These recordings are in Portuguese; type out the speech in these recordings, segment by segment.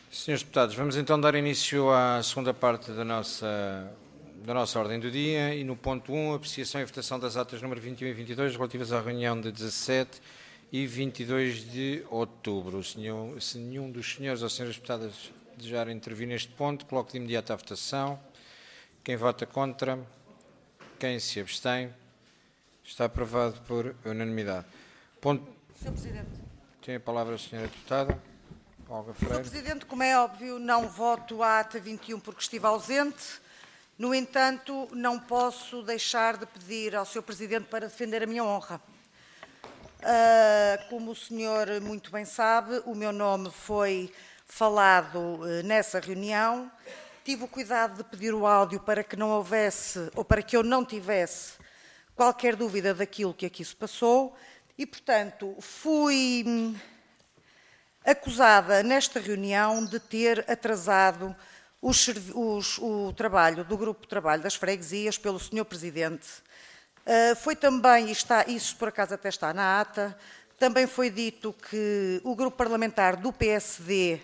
Senhores deputados, vamos então dar início à segunda parte da nossa ordem do dia e no ponto 1, apreciação e votação das atas número 21 e 22 relativas à reunião de 17 e 22 de outubro. Se nenhum dos senhores ou senhoras deputadas desejarem intervir neste ponto, coloco de imediato à votação. Quem vota contra? Quem se abstém? Está aprovado por unanimidade. Ponto... Sr. Presidente. Tem a palavra a senhora deputada. Olga Freire. Sr. Presidente, como é óbvio, não voto a ata 21 porque estive ausente. No entanto, não posso deixar de pedir ao Sr. Presidente para defender a minha honra. Como o senhor muito bem sabe, o meu nome foi falado nessa reunião. Tive o cuidado de pedir o áudio para que não houvesse, ou para que eu não tivesse qualquer dúvida daquilo que aqui se passou e, portanto, fui acusada nesta reunião de ter atrasado o trabalho do Grupo de Trabalho das Freguesias pelo Sr. Presidente. Foi também, isso por acaso até está na ata, também foi dito que o Grupo Parlamentar do PSD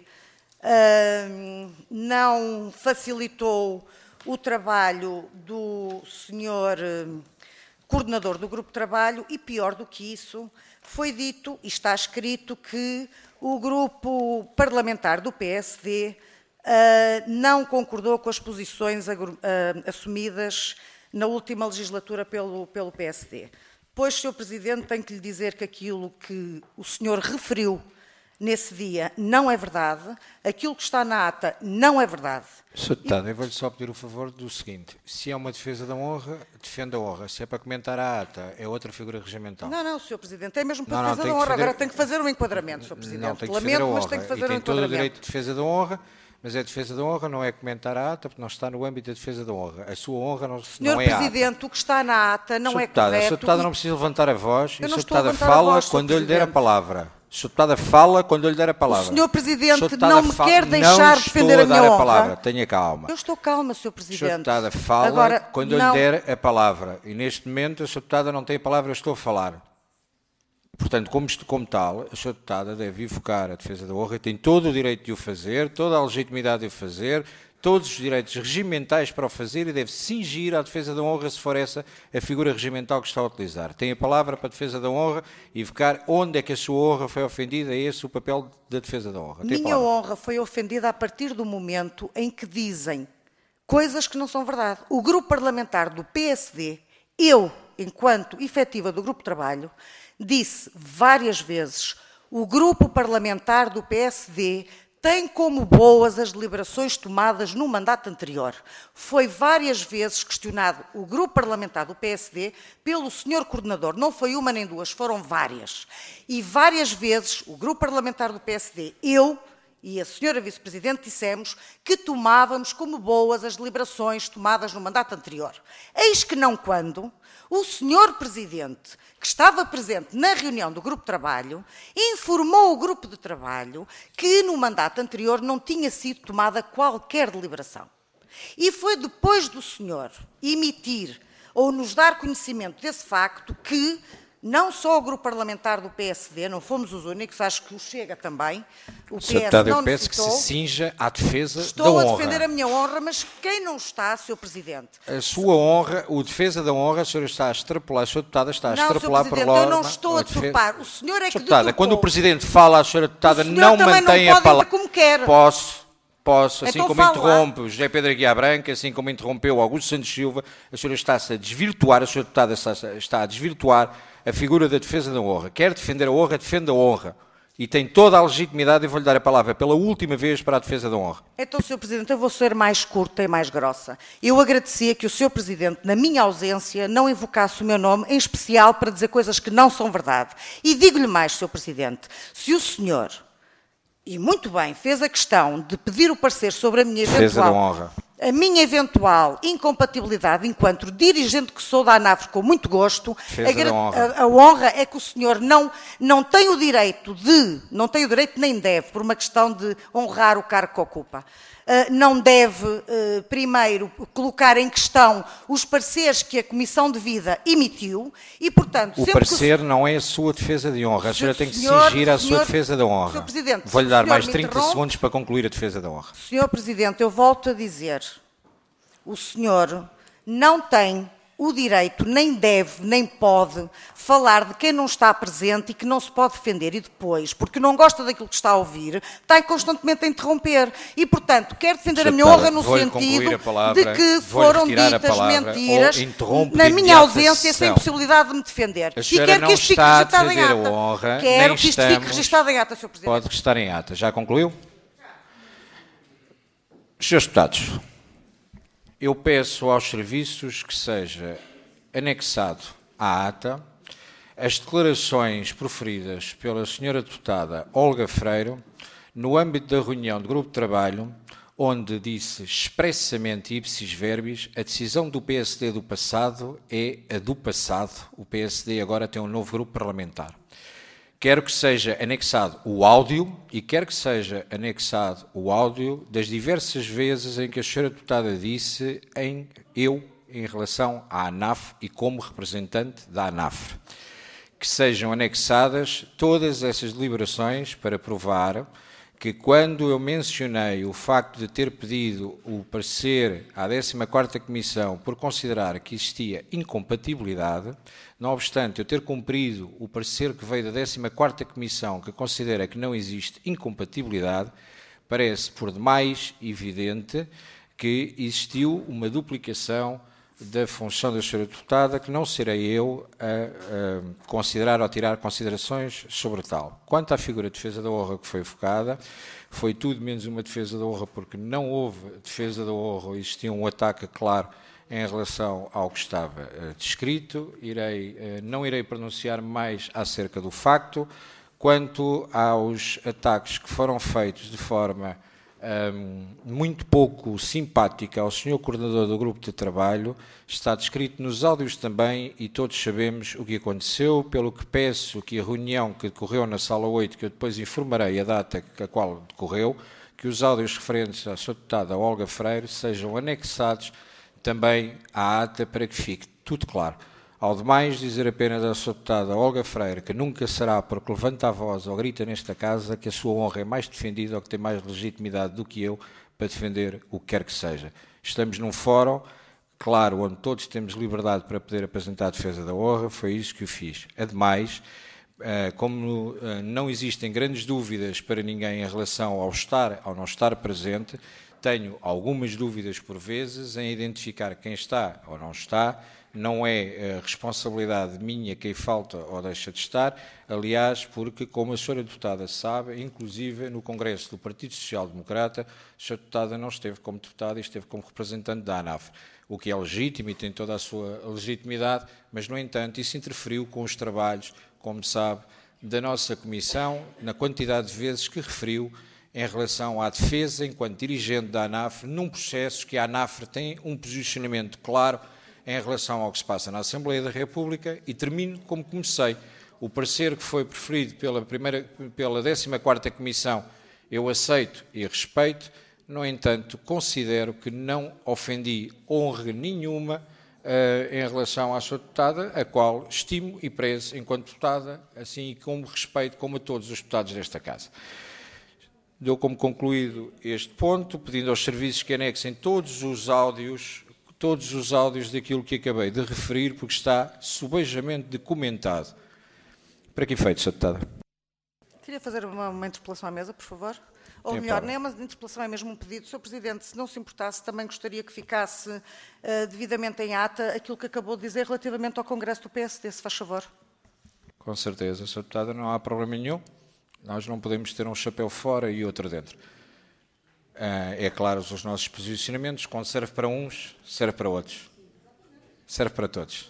não facilitou o trabalho do Sr. Coordenador do Grupo de Trabalho e, pior do que isso, foi dito e está escrito que o Grupo Parlamentar do PSD não concordou com as posições assumidas na última legislatura pelo PSD. Pois, Sr. Presidente, tenho que lhe dizer que aquilo que o senhor referiu nesse dia não é verdade, aquilo que está na ata não é verdade. Sr. Deputado, eu vou-lhe só pedir o favor do seguinte, se é uma defesa da honra, defenda a honra, se é para comentar a ata, é outra figura regimental. Não, Sr. Presidente, é mesmo para defesa da honra, agora tenho que fazer um enquadramento, Sr. Presidente. Não, tem que defender a honra, mas tenho que fazer e tem um todo o enquadramento. direito de defesa da honra, mas é defesa da honra, não é comentar a ata, porque não está no âmbito da defesa da honra. A sua honra não é a ata. Senhor Presidente, o que está na ata não é correto. A Sra. Deputada não precisa levantar a voz, e a Sra. estou a Deputada levantar a fala voz, quando Sr. eu lhe der a Presidente. palavra. A Sra. Deputada fala quando eu lhe der a palavra. O Sr. Presidente Sra. Deputada não me quer deixar defender a minha honra. Palavra. Tenha calma. Eu estou calma, Sr. A Presidente. Sra. Deputada fala Agora, quando eu lhe der a palavra. E neste momento a Sra. Deputada não tem a palavra, eu estou a falar. Portanto, como tal, a Sra. Deputada deve invocar a defesa da honra e tem todo o direito de o fazer, toda a legitimidade de o fazer, todos os direitos regimentais para o fazer e deve cingir à defesa da honra se for essa a figura regimental que está a utilizar. Tem a palavra para a defesa da honra e invocar onde é que a sua honra foi ofendida, é esse o papel da defesa da honra. Minha honra foi ofendida a partir do momento em que dizem coisas que não são verdade. O grupo parlamentar do PSD, eu, enquanto efetiva do grupo de trabalho, disse várias vezes, o grupo parlamentar do PSD tem como boas as deliberações tomadas no mandato anterior. Foi várias vezes questionado o grupo parlamentar do PSD pelo senhor coordenador. Não foi uma nem duas, foram várias. E várias vezes o grupo parlamentar do PSD, eu e a senhora vice-presidente dissemos que tomávamos como boas as deliberações tomadas no mandato anterior. Eis que não quando o senhor presidente, que estava presente na reunião do grupo de trabalho, informou o grupo de trabalho que no mandato anterior não tinha sido tomada qualquer deliberação. E foi depois do senhor emitir ou nos dar conhecimento desse facto que não só o grupo parlamentar do PSD, não fomos os únicos, acho que o Chega também, o PS não eu peço que se cinja à defesa da honra. Estou a defender a minha honra, mas quem não está, Sr. Presidente? A sua honra, o defesa da honra, a senhora está a extrapolar, a Sra. Deputada está a extrapolar Sr. para Presidente, lá. eu não estou a deturpar. O senhor é que deputada, deturpou. quando o Presidente fala, a Sra. Deputada não mantém a palavra. Como quer. Posso, assim então como interrompe o José Pedro Aguiar Branco, assim como interrompeu Augusto Santos Silva, a senhora está-se a desvirtuar, a Sra. Deputada está a desvirtuar a figura da defesa da honra. Quer defender a honra, defenda a honra. E tem toda a legitimidade e vou-lhe dar a palavra pela última vez para a defesa da honra. Então, Sr. Presidente, eu vou ser mais curta e mais grossa. Eu agradecia que o Sr. Presidente, na minha ausência, não invocasse o meu nome, em especial para dizer coisas que não são verdade. E digo-lhe mais, Sr. Presidente, se o senhor, e muito bem, fez a questão de pedir o parecer sobre a minha defesa da honra. a minha eventual incompatibilidade enquanto dirigente que sou da ANAF, com muito gosto, a honra é que o senhor não tem o direito nem deve, por uma questão de honrar o cargo que ocupa. Não deve, primeiro, colocar em questão os pareceres que a Comissão de Vida emitiu e, portanto... O parecer não é a sua defesa de honra. A senhora tem que se cingir à sua defesa da honra. Vou-lhe dar mais 30 segundos para concluir a defesa da honra. Senhor Presidente, eu volto a dizer, o senhor não tem o direito, nem deve, nem pode falar de quem não está presente e que não se pode defender e depois, porque não gosta daquilo que está a ouvir, está constantemente a interromper e, portanto, quer defender a minha honra no sentido de que foram ditas mentiras na minha ausência sem possibilidade de me defender. E quero que isto fique registado em ata. Quero que isto fique registado em ata, Sr. Presidente. Pode restar em ata. Já concluiu? Senhores deputados, eu peço aos serviços que seja anexado à ata as declarações proferidas pela senhora deputada Olga Freire no âmbito da reunião do grupo de trabalho, onde disse expressamente ipsis verbis, a decisão do PSD do passado é a do passado, o PSD agora tem um novo grupo parlamentar. Quero que seja anexado o áudio e quero que seja anexado o áudio das diversas vezes em que a senhora deputada disse em relação à ANAF e como representante da ANAF. Que sejam anexadas todas essas deliberações para provar que quando eu mencionei o facto de ter pedido o parecer à 14ª Comissão por considerar que existia incompatibilidade, não obstante eu ter cumprido o parecer que veio da 14ª Comissão que considera que não existe incompatibilidade, parece por demais evidente que existiu uma duplicação da função da senhora deputada, que não serei eu a considerar ou tirar considerações sobre tal. Quanto à figura de defesa da honra que foi evocada, foi tudo menos uma defesa da honra, porque não houve defesa da honra, existia um ataque claro em relação ao que estava descrito. Não irei pronunciar mais acerca do facto. Quanto aos ataques que foram feitos de forma muito pouco simpática ao senhor coordenador do grupo de trabalho, está descrito nos áudios também e todos sabemos o que aconteceu, pelo que peço que a reunião que decorreu na sala 8, que eu depois informarei a data a qual decorreu, que os áudios referentes à sua deputada Olga Freire sejam anexados também à ata para que fique tudo claro. Ao demais, dizer apenas à sua deputada Olga Freire que nunca será porque levanta a voz ou grita nesta casa que a sua honra é mais defendida ou que tem mais legitimidade do que eu para defender o que quer que seja. Estamos num fórum, claro, onde todos temos liberdade para poder apresentar a defesa da honra, foi isso que eu fiz. Ademais, como não existem grandes dúvidas para ninguém em relação ao estar ou não estar presente, tenho algumas dúvidas por vezes em identificar quem está ou não está. Não é responsabilidade minha quem falta ou deixa de estar, aliás, porque, como a senhora deputada sabe, inclusive no Congresso do Partido Social Democrata, a senhora deputada não esteve como deputada e esteve como representante da ANAF, o que é legítimo e tem toda a sua legitimidade, mas, no entanto, isso interferiu com os trabalhos, como sabe, da nossa Comissão, na quantidade de vezes que referiu em relação à defesa, enquanto dirigente da ANAF, num processo que a ANAF tem um posicionamento claro em relação ao que se passa na Assembleia da República, e termino como comecei. O parecer que foi preferido pela 14ª Comissão eu aceito e respeito, no entanto, considero que não ofendi honra nenhuma em relação à sua deputada, a qual estimo e prezo enquanto deputada, assim como respeito como a todos os deputados desta Casa. Dou como concluído este ponto, pedindo aos serviços que anexem todos os áudios daquilo que acabei de referir, porque está subejamente documentado. Para que efeito, Sra. Deputada? Queria fazer uma interpelação à mesa, por favor. Ou melhor, nem é uma interpelação, é mesmo um pedido. Sr. Presidente, se não se importasse, também gostaria que ficasse devidamente em ata aquilo que acabou de dizer relativamente ao Congresso do PSD, se faz favor. Com certeza, Sra. Deputada, não há problema nenhum. Nós não podemos ter um chapéu fora e outro dentro. É claro, os nossos posicionamentos, quando serve para uns, serve para outros. Serve para todos.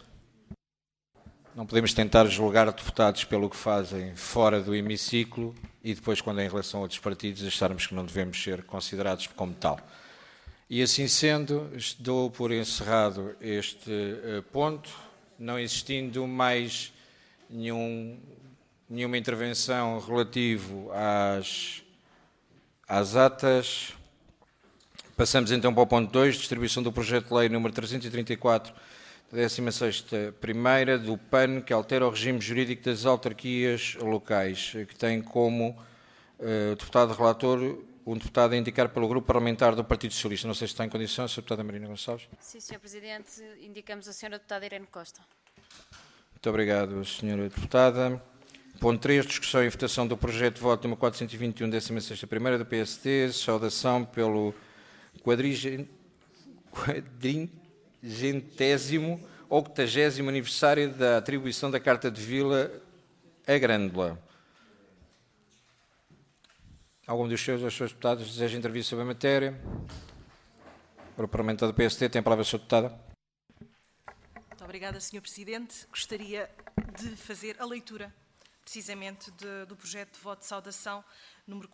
Não podemos tentar julgar deputados pelo que fazem fora do hemiciclo e depois, quando é em relação a outros partidos, acharmos que não devemos ser considerados como tal. E assim sendo, dou por encerrado este ponto, não existindo mais nenhuma intervenção relativo às atas. Passamos então para o ponto 2, distribuição do projeto de lei número 334, da 16ª do PAN, que altera o regime jurídico das autarquias locais, que tem como deputado relator um deputado a indicar pelo Grupo Parlamentar do Partido Socialista. Não sei se está em condições, Sra. Deputada Marina Gonçalves. Sim, Sr. Presidente, indicamos a Sra. Deputada Irene Costa. Muito obrigado, Sra. Deputada. Ponto 3, discussão e votação do projeto de voto número 421, 16ª do PSD, saudação pelo 80º aniversário da atribuição da Carta de Vila a Grândola. Algum dos seus deputados deseja intervir sobre a matéria? O Parlamentar do PSD tem a palavra, Sra. Deputada. Muito obrigada, Sr. Presidente. Gostaria de fazer a leitura, precisamente, do projeto de voto de saudação número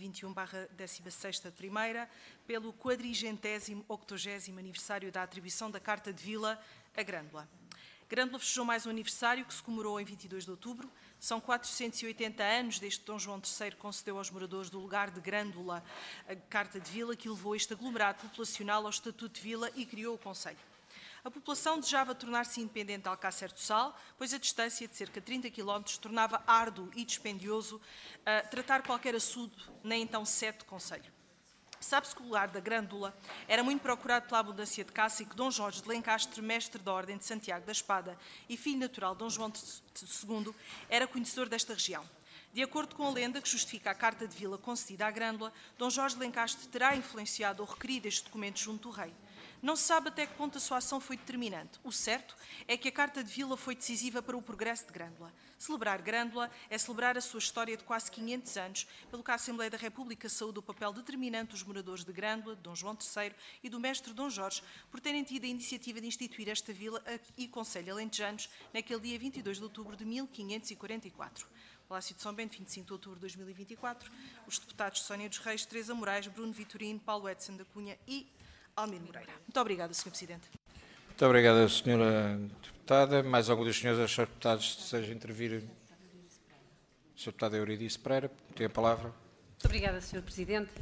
421/16ª, pelo 480º aniversário da atribuição da Carta de Vila a Grândola. Grândola festejou mais um aniversário que se comemorou em 22 de outubro. São 480 anos desde que Dom João III concedeu aos moradores do lugar de Grândola a Carta de Vila, que levou este aglomerado populacional ao Estatuto de Vila e criou o concelho. A população desejava tornar-se independente de Alcácer do Sal, pois a distância de cerca de 30 km tornava árduo e dispendioso tratar qualquer assunto na então sede concelho. Sabe-se que o lugar da Grândola era muito procurado pela abundância de caça e que Dom Jorge de Lencastre, mestre da Ordem de Santiago da Espada e filho natural de Dom João II, era conhecedor desta região. De acordo com a lenda que justifica a Carta de Vila concedida à Grândola, Dom Jorge de Lencastre terá influenciado ou requerido este documento junto do rei. Não se sabe até que ponto a sua ação foi determinante. O certo é que a Carta de Vila foi decisiva para o progresso de Grândola. Celebrar Grândola é celebrar a sua história de quase 500 anos, pelo que a Assembleia da República saúda o papel determinante dos moradores de Grândola, de Dom João III e do mestre Dom Jorge, por terem tido a iniciativa de instituir esta vila e concelho alentejanos naquele dia 22 de outubro de 1544. Palácio de São Bento, 25 de outubro de 2024. Os deputados Sónia dos Reis, Teresa Moraes, Bruno Vitorino, Paulo Edson da Cunha e Almir Moreira. Muito obrigada, Sr. Presidente. Muito obrigada, Sra. Deputada. Mais algum dos senhores deputados deseja intervir? Sra. Deputada Euridice Pereira, tem a palavra. Muito obrigada, Sr. Presidente.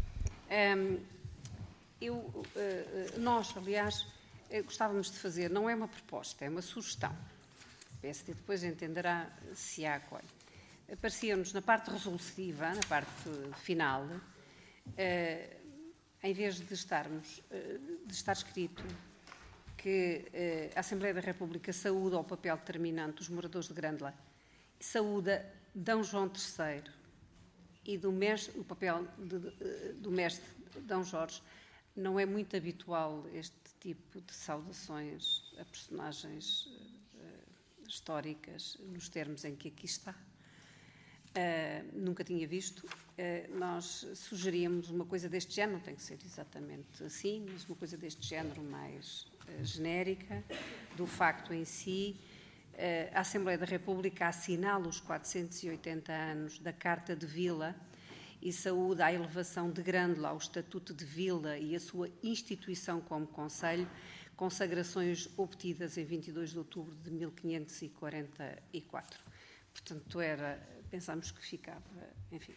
Nós, aliás, gostávamos de fazer, não é uma proposta, é uma sugestão. O PSD depois entenderá se a acolhe. Parecia-nos, na parte resolutiva, na parte final, em vez de estar escrito que a Assembleia da República saúda o papel determinante dos moradores de Grândola, saúda Dom João III e o papel do mestre Dom Jorge, não é muito habitual este tipo de saudações a personagens históricas nos termos em que aqui está. Nunca tinha visto. Nós sugeríamos uma coisa deste género, não tem que ser exatamente assim, mas uma coisa deste género mais genérica, do facto em si. A Assembleia da República assinala os 480 anos da Carta de Vila e saúda a elevação de Grândola ao Estatuto de Vila e a sua instituição como concelho, consagrações obtidas em 22 de outubro de 1544. Portanto, pensámos que ficava, enfim,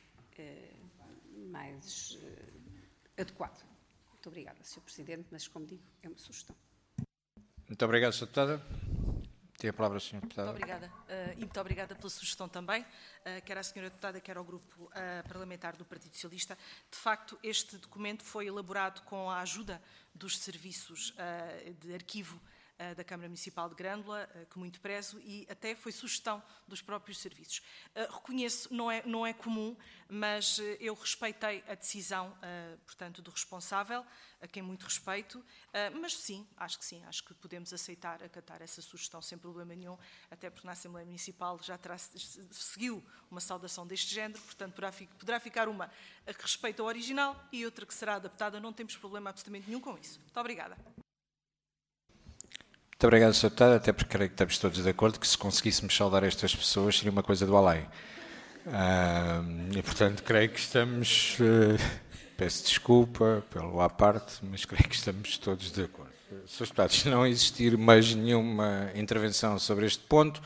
mais adequado. Muito obrigada, Sr. Presidente, mas, como digo, é uma sugestão. Muito obrigado, Sra. Deputada. Tem a palavra, Sra. Deputada. Muito obrigada. E muito obrigada pela sugestão também, quer à Sra. Deputada, quer ao Grupo Parlamentar do Partido Socialista. De facto, este documento foi elaborado com a ajuda dos serviços de arquivo da Câmara Municipal de Grândola, que muito prezo, e até foi sugestão dos próprios serviços. Reconheço, não é comum, mas eu respeitei a decisão, portanto, do responsável, a quem muito respeito, mas sim, acho que podemos acatar essa sugestão sem problema nenhum, até porque na Assembleia Municipal já seguiu uma saudação deste género, portanto poderá ficar uma que respeita o original e outra que será adaptada, não temos problema absolutamente nenhum com isso. Muito obrigada. Muito obrigado, Sr. Deputado, até porque creio que estamos todos de acordo que se conseguíssemos saudar estas pessoas seria uma coisa do além. E, portanto, creio que estamos Peço desculpa pelo à parte, mas creio que estamos todos de acordo. Srs. Deputados, se não existir mais nenhuma intervenção sobre este ponto,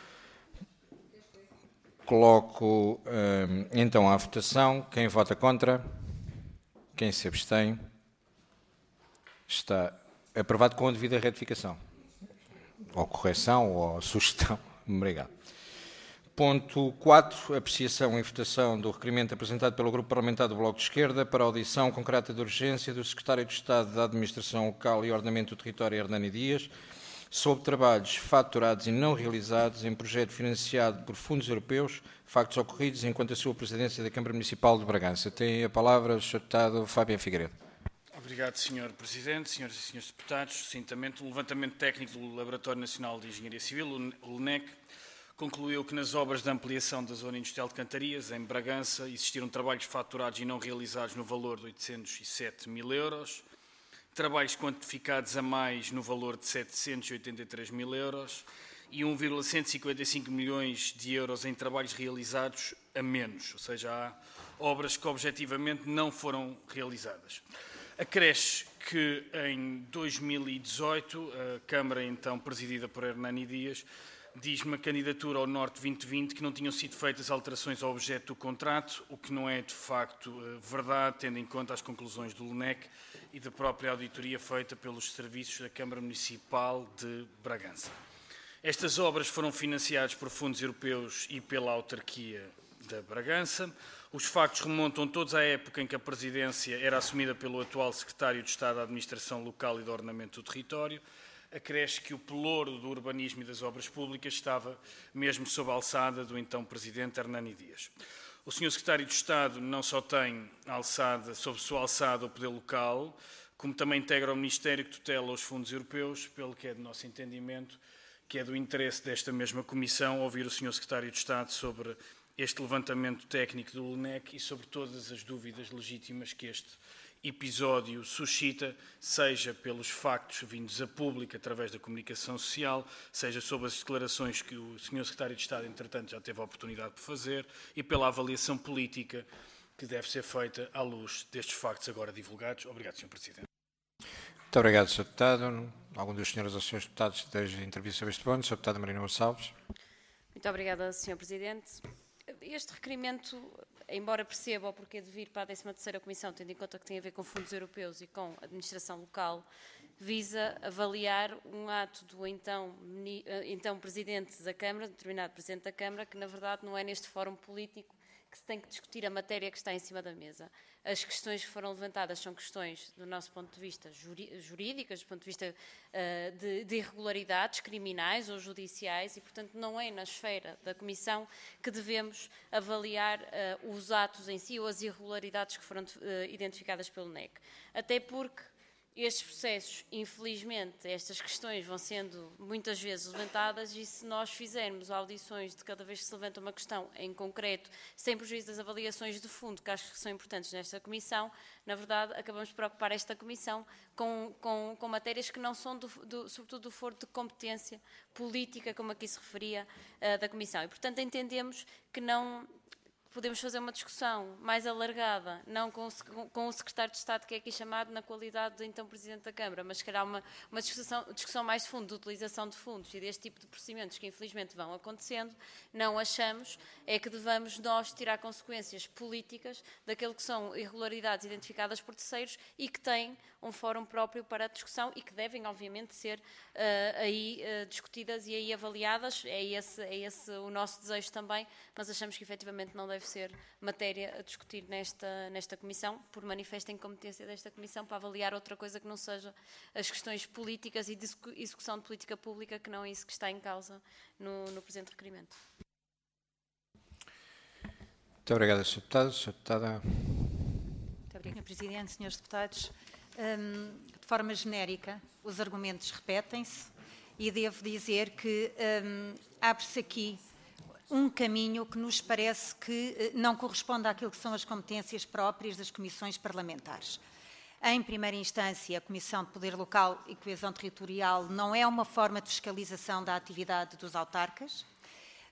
coloco então à votação. Quem vota contra? Quem se abstém? Está aprovado com a devida retificação. Ou correção, ou sugestão. Obrigado. Ponto 4. Apreciação e votação do requerimento apresentado pelo Grupo Parlamentar do Bloco de Esquerda para a audição com caráter de urgência do Secretário de Estado da Administração Local e Ordenamento do Território, Hernani Dias, sobre trabalhos faturados e não realizados em projeto financiado por fundos europeus, factos ocorridos enquanto a sua presidência da Câmara Municipal de Bragança. Tem a palavra o Sr. Deputado Fábio Figueiredo. Obrigado, Sr. Presidente, Senhoras e Senhores Deputados. Sucintamente, o levantamento técnico do Laboratório Nacional de Engenharia Civil, o LNEC, concluiu que nas obras de ampliação da Zona Industrial de Cantarias, em Bragança, existiram trabalhos faturados e não realizados no valor de 807 mil euros, trabalhos quantificados a mais no valor de 783 mil euros e 1,155 milhões de euros em trabalhos realizados a menos, ou seja, há obras que objetivamente não foram realizadas. Acresce que em 2018 a Câmara, então presidida por Hernani Dias, diz uma candidatura ao Norte 2020 que não tinham sido feitas alterações ao objeto do contrato, o que não é de facto verdade, tendo em conta as conclusões do LNEC e da própria auditoria feita pelos serviços da Câmara Municipal de Bragança. Estas obras foram financiadas por fundos europeus e pela autarquia da Bragança. Os factos remontam todos à época em que a presidência era assumida pelo atual secretário de Estado da Administração Local e do Ordenamento do Território. Acresce que o pelouro do urbanismo e das obras públicas estava mesmo sob a alçada do então presidente Hernani Dias. O Sr. Secretário de Estado não só tem sob sua alçada o poder local, como também integra o Ministério que tutela os fundos europeus, pelo que é de nosso entendimento, que é do interesse desta mesma Comissão ouvir o Sr. Secretário de Estado sobre este levantamento técnico do LNEC e sobre todas as dúvidas legítimas que este episódio suscita, seja pelos factos vindos a público através da comunicação social, seja sobre as declarações que o Sr. Secretário de Estado, entretanto, já teve a oportunidade de fazer e pela avaliação política que deve ser feita à luz destes factos agora divulgados. Obrigado, Sr. Presidente. Muito obrigado, Sr. Deputado. Algum dos senhores ou senhores deputados deseja intervir sobre este ponto? Sr. Deputado Marina Gonçalves. Muito obrigada, Sr. Presidente. Este requerimento, embora perceba o porquê de vir para a 13ª Comissão, tendo em conta que tem a ver com fundos europeus e com administração local, visa avaliar um ato do então Presidente da Câmara, determinado Presidente da Câmara, que na verdade não é neste fórum político que se tem que discutir a matéria que está em cima da mesa. As questões que foram levantadas são questões, do nosso ponto de vista, jurídicas, do ponto de vista de irregularidades criminais ou judiciais e, portanto, não é na esfera da Comissão que devemos avaliar os atos em si ou as irregularidades que foram identificadas pelo NEC. Até porque estes processos, infelizmente, estas questões vão sendo muitas vezes levantadas e se nós fizermos audições de cada vez que se levanta uma questão em concreto, sem prejuízo das avaliações de fundo, que acho que são importantes nesta Comissão, na verdade, acabamos por ocupar esta Comissão com matérias que não são, sobretudo, do foro de competência política, como aqui se referia, da Comissão. E, portanto, entendemos que não podemos fazer uma discussão mais alargada, não com o Secretário de Estado que é aqui chamado na qualidade de então Presidente da Câmara, mas se calhar uma discussão mais de fundo, de utilização de fundos e deste tipo de procedimentos que infelizmente vão acontecendo, não achamos é que devamos nós tirar consequências políticas daquilo que são irregularidades identificadas por terceiros e que têm um fórum próprio para a discussão e que devem obviamente ser discutidas e aí avaliadas, é esse o nosso desejo também, mas achamos que efetivamente não deve ser matéria a discutir nesta Comissão, por manifesta incompetência desta Comissão para avaliar outra coisa que não seja as questões políticas e de execução de política pública, que não é isso que está em causa no presente requerimento. Muito obrigado, Sr. Deputado. Sr. Deputada. Muito obrigada, Sr. Presidente, Srs. Deputados. De forma genérica, os argumentos repetem-se e devo dizer que abre-se aqui um caminho que nos parece que não corresponde àquilo que são as competências próprias das comissões parlamentares. Em primeira instância, a Comissão de Poder Local e Coesão Territorial não é uma forma de fiscalização da atividade dos autarcas.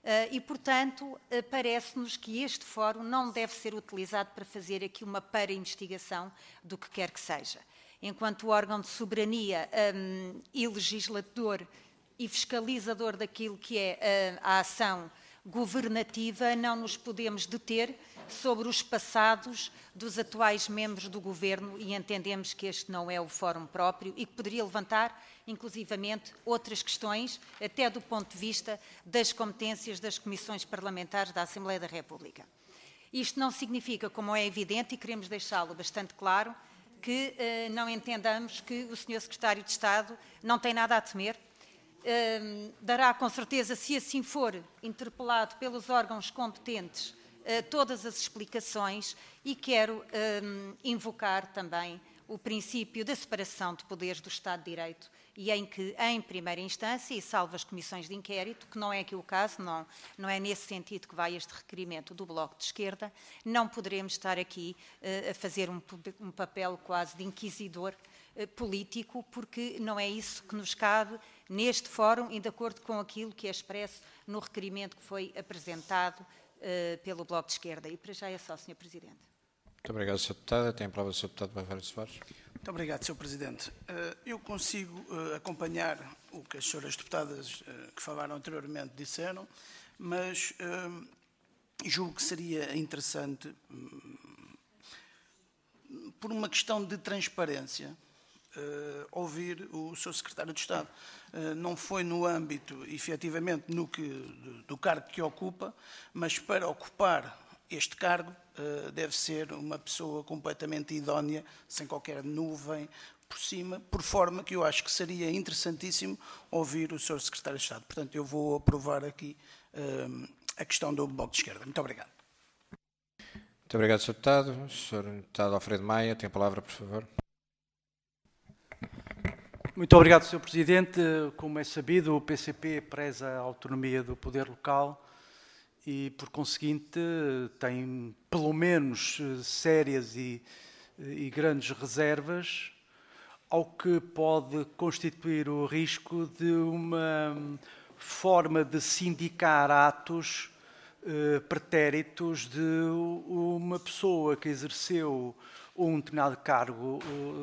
E, portanto, parece-nos que este fórum não deve ser utilizado para fazer aqui uma para-investigação do que quer que seja. Enquanto órgão de soberania e legislador e fiscalizador daquilo que é a ação governativa, não nos podemos deter sobre os passados dos atuais membros do Governo e entendemos que este não é o fórum próprio e que poderia levantar, inclusivamente, outras questões, até do ponto de vista das competências das comissões parlamentares da Assembleia da República. Isto não significa, como é evidente, e queremos deixá-lo bastante claro, que não entendamos que o Sr. Secretário de Estado não tem nada a temer. Dará, com certeza, se assim for, interpelado pelos órgãos competentes, todas as explicações e quero invocar também o princípio da separação de poderes do Estado de Direito e em que, em primeira instância, e salvo as comissões de inquérito, que não é aqui o caso, não é nesse sentido que vai este requerimento do Bloco de Esquerda, não poderemos estar aqui a fazer um papel quase de inquisidor político, porque não é isso que nos cabe neste fórum e de acordo com aquilo que é expresso no requerimento que foi apresentado pelo Bloco de Esquerda. E para já é só, Sr. Presidente. Muito obrigado, Sr. Deputado. Tem a palavra o Sr. Deputado Barreiros Soares. Muito obrigado, Sr. Presidente. Eu consigo acompanhar o que as senhoras deputadas que falaram anteriormente disseram, mas julgo que seria interessante, por uma questão de transparência, ouvir o Sr. Secretário de Estado. Não foi no âmbito, efetivamente, do cargo que ocupa, mas para ocupar este cargo deve ser uma pessoa completamente idónea, sem qualquer nuvem por cima, por forma que eu acho que seria interessantíssimo ouvir o Sr. Secretário de Estado. Portanto, eu vou aprovar aqui a questão do Bloco de Esquerda. Muito obrigado. Muito obrigado, Sr. Deputado. O Sr. Deputado Alfredo Maia tem a palavra, por favor. Muito obrigado, Sr. Presidente. Como é sabido, o PCP preza a autonomia do poder local e, por conseguinte, tem pelo menos sérias e grandes reservas ao que pode constituir o risco de uma forma de sindicar atos pretéritos de uma pessoa que exerceu um determinado cargo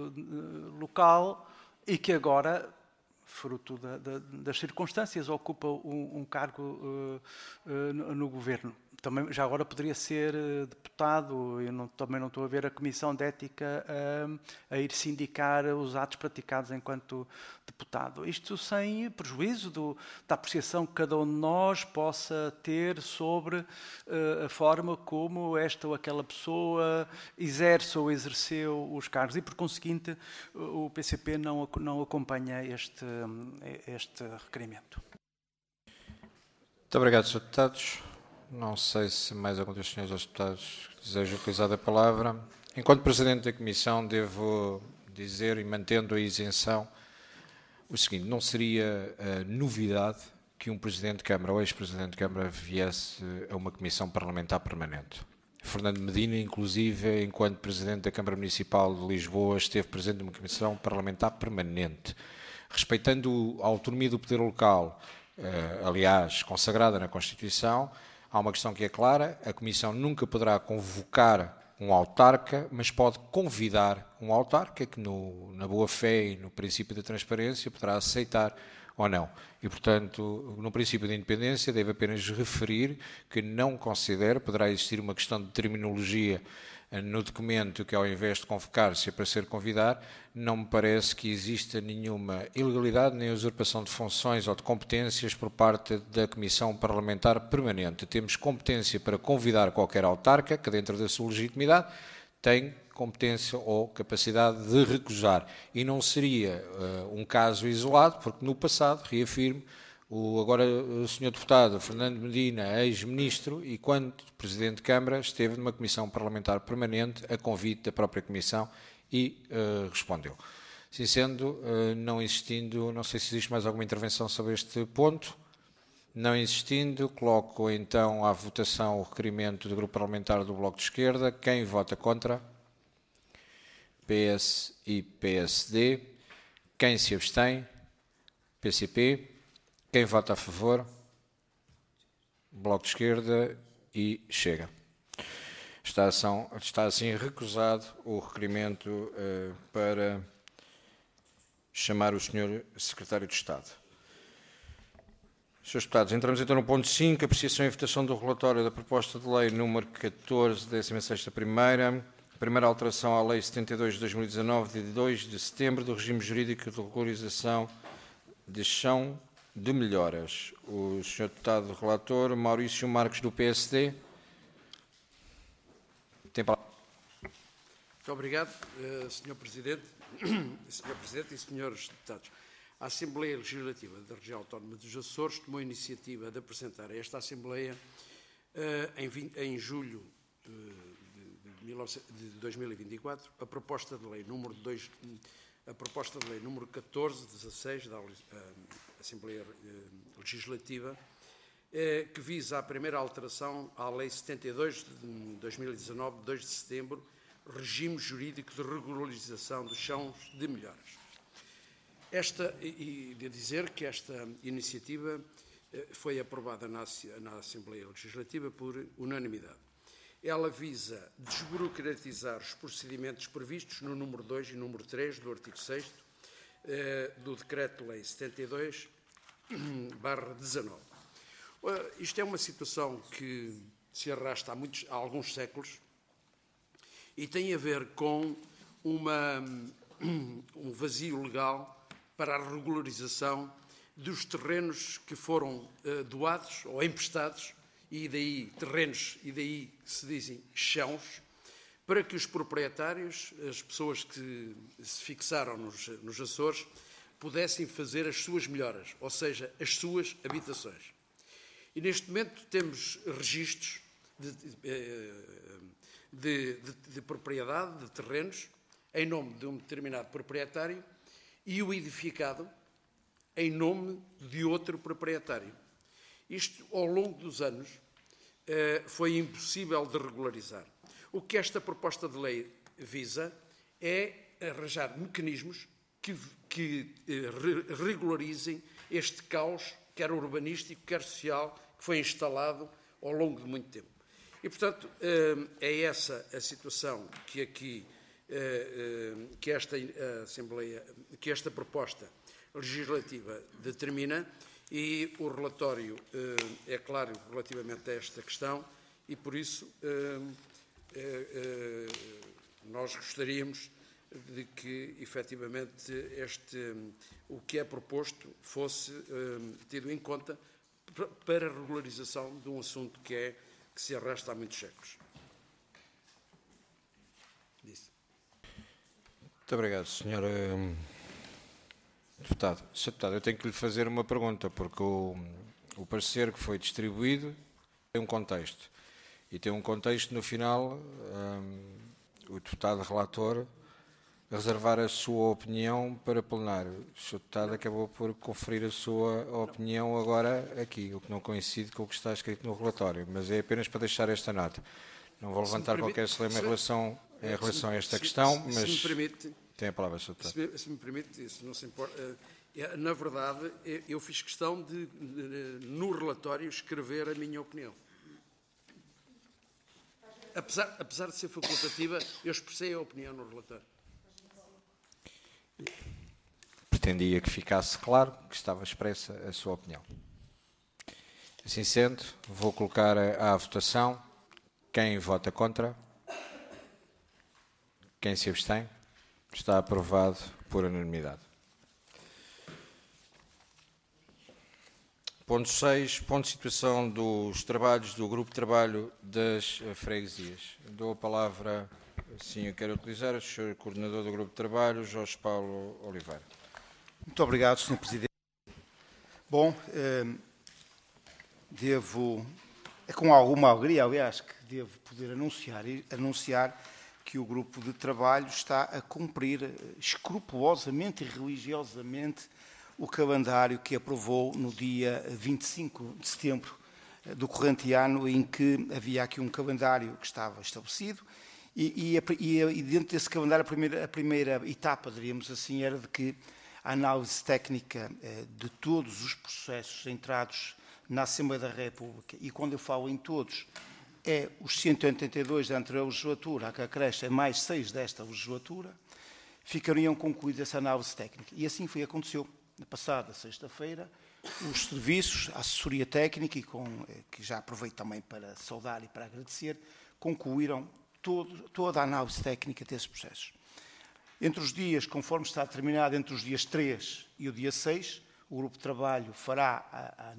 local e que agora, fruto das circunstâncias, ocupa um cargo no Governo. Também, já agora poderia ser deputado, também não estou a ver a Comissão de Ética a ir sindicar os atos praticados enquanto deputado. Isto sem prejuízo da apreciação que cada um de nós possa ter sobre a forma como esta ou aquela pessoa exerce ou exerceu os cargos e, por conseguinte, o PCP não acompanha este requerimento. Muito obrigado, Sr. Deputados. Não sei se mais algum dos senhores deputados deseja utilizar a palavra. Enquanto Presidente da Comissão, devo dizer, e mantendo a isenção, o seguinte: não seria novidade que um Presidente de Câmara ou ex-Presidente de Câmara viesse a uma Comissão Parlamentar Permanente. Fernando Medina, inclusive, enquanto Presidente da Câmara Municipal de Lisboa, esteve presente numa Comissão Parlamentar Permanente. Respeitando a autonomia do poder local, aliás, consagrada na Constituição, há uma questão que é clara: a Comissão nunca poderá convocar um autarca, mas pode convidar um autarca que, na boa-fé e no princípio da transparência, poderá aceitar ou não. E, portanto, no princípio de independência, deve apenas referir que não considera, poderá existir uma questão de terminologia no documento que, ao invés de convocar-se, é para ser convidar. Não me parece que exista nenhuma ilegalidade nem usurpação de funções ou de competências por parte da Comissão Parlamentar Permanente. Temos competência para convidar qualquer autarca que, dentro da sua legitimidade, tem competência ou capacidade de recusar. E não seria um caso isolado, porque no passado, reafirmo, agora o Sr. Deputado Fernando Medina, ex-ministro, e quando Presidente de Câmara, esteve numa Comissão Parlamentar Permanente a convite da própria Comissão e respondeu. Assim sendo, não existindo, não sei se existe mais alguma intervenção sobre este ponto. Não existindo, coloco então à votação o requerimento do Grupo Parlamentar do Bloco de Esquerda. Quem vota contra? PS e PSD. Quem se abstém? PCP. Quem vota a favor? Bloco de Esquerda e Chega. Está assim recusado o requerimento para chamar o Sr. Secretário de Estado. Senhores deputados, entramos então no ponto 5, apreciação e votação do relatório da proposta de lei número 14, 16ª primeira alteração à lei 72 de 2019, de 2 de setembro, do regime jurídico de regularização de chão de melhoras. O Sr. Deputado relator, Maurício Marques, do PSD. Tem palavra. Muito obrigado, Sr. Presidente. Sr. Presidente e Srs. Deputados. A Assembleia Legislativa da Região Autónoma dos Açores tomou a iniciativa de apresentar a esta Assembleia, em julho de 2024, a proposta de lei número 14/16 da Assembleia Legislativa, que visa a primeira alteração à Lei 72 de 2019, de 2 de setembro, regime jurídico de regularização dos chãos de melhoras. E de dizer que esta iniciativa foi aprovada na Assembleia Legislativa por unanimidade. Ela visa desburocratizar os procedimentos previstos no número 2 e número 3 do artigo 6º do Decreto-Lei 72/19. Isto é uma situação que se arrasta há alguns séculos e tem a ver com um vazio legal para a regularização dos terrenos que foram doados ou emprestados, e daí terrenos, e daí se dizem chãos, para que os proprietários, as pessoas que se fixaram nos Açores, pudessem fazer as suas melhoras, ou seja, as suas habitações. E neste momento temos registros de propriedade de terrenos em nome de um determinado proprietário e o edificado em nome de outro proprietário. Isto, ao longo dos anos, foi impossível de regularizar. O que esta proposta de lei visa é arranjar mecanismos que regularizem este caos, quer urbanístico, quer social, que foi instalado ao longo de muito tempo. E, portanto, é essa a situação que aqui que esta proposta legislativa determina, e o relatório é claro relativamente a esta questão, e por isso nós gostaríamos de que efetivamente o que é proposto fosse tido em conta para a regularização de um assunto que se arrasta há muitos séculos. Muito obrigado, Sr. Deputado. Sr. Deputado, eu tenho que lhe fazer uma pergunta, porque o parecer que foi distribuído tem um contexto. E tem um contexto no final, o deputado relator reservar a sua opinião para plenário. O Sr. Deputado acabou por conferir a sua opinião agora aqui, o que não coincide com o que está escrito no relatório, mas é apenas para deixar esta nota. Não vou levantar qualquer celeuma em relação a esta questão, mas se me permite, tem a palavra, Sr. Deputado. Se me permite, se não se importa, na verdade, eu fiz questão de, no relatório, escrever a minha opinião. Apesar de ser facultativa, eu expressei a opinião no relatório. Pretendia que ficasse claro que estava expressa a sua opinião. Assim sendo, vou colocar à votação. Quem vota contra? Quem se abstém? Está aprovado por unanimidade. Ponto 6. Ponto de situação dos trabalhos do Grupo de Trabalho das Freguesias. Dou a palavra, sim, eu quero utilizar, ao Sr. Coordenador do Grupo de Trabalho, Jorge Paulo Oliveira. Muito obrigado, Sr. Presidente. Bom, é com alguma alegria, aliás, que devo poder anunciar que o Grupo de Trabalho está a cumprir escrupulosamente e religiosamente o calendário que aprovou no dia 25 de setembro do corrente ano, em que havia aqui um calendário que estava estabelecido e dentro desse calendário a primeira etapa, diríamos assim, era de que a análise técnica de todos os processos entrados na Assembleia da República, e quando eu falo em todos, é os 182 da anterior legislatura, a que acresce mais 6 desta legislatura, ficariam concluídas essa análise técnica. E assim aconteceu. Na passada sexta-feira, os serviços, a assessoria técnica, que já aproveito também para saudar e para agradecer, concluíram toda a análise técnica desses processos. Entre os dias, conforme está determinado, entre os dias 3 e o dia 6, o grupo de trabalho fará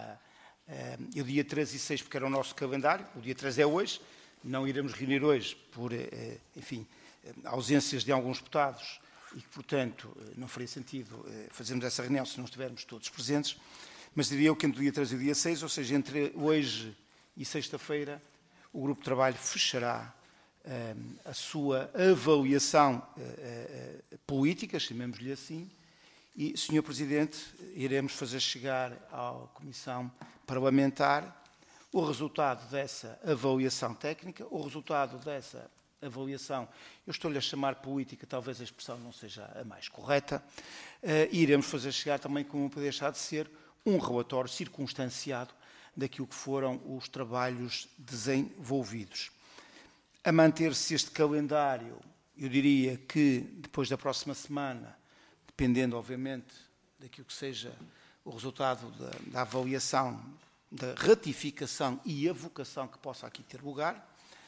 o dia 3 e 6, porque era o nosso calendário, o dia 3 é hoje, não iremos reunir hoje por, enfim, ausências de alguns deputados e que, portanto, não faria sentido fazermos essa reunião se não estivermos todos presentes, mas diria eu que entre o dia 3 e o dia 6, ou seja, entre hoje e sexta-feira, o grupo de trabalho fechará a sua avaliação política, chamemos-lhe assim, e, Sr. Presidente, iremos fazer chegar à Comissão Parlamentar o resultado dessa avaliação técnica, o resultado dessa avaliação, eu estou-lhe a chamar política, talvez a expressão não seja a mais correta, e iremos fazer chegar também, como pode deixar de ser, um relatório circunstanciado daquilo que foram os trabalhos desenvolvidos. A manter-se este calendário, eu diria que depois da próxima semana, dependendo, obviamente, daquilo que seja o resultado da avaliação, da ratificação e avocação que possa aqui ter lugar,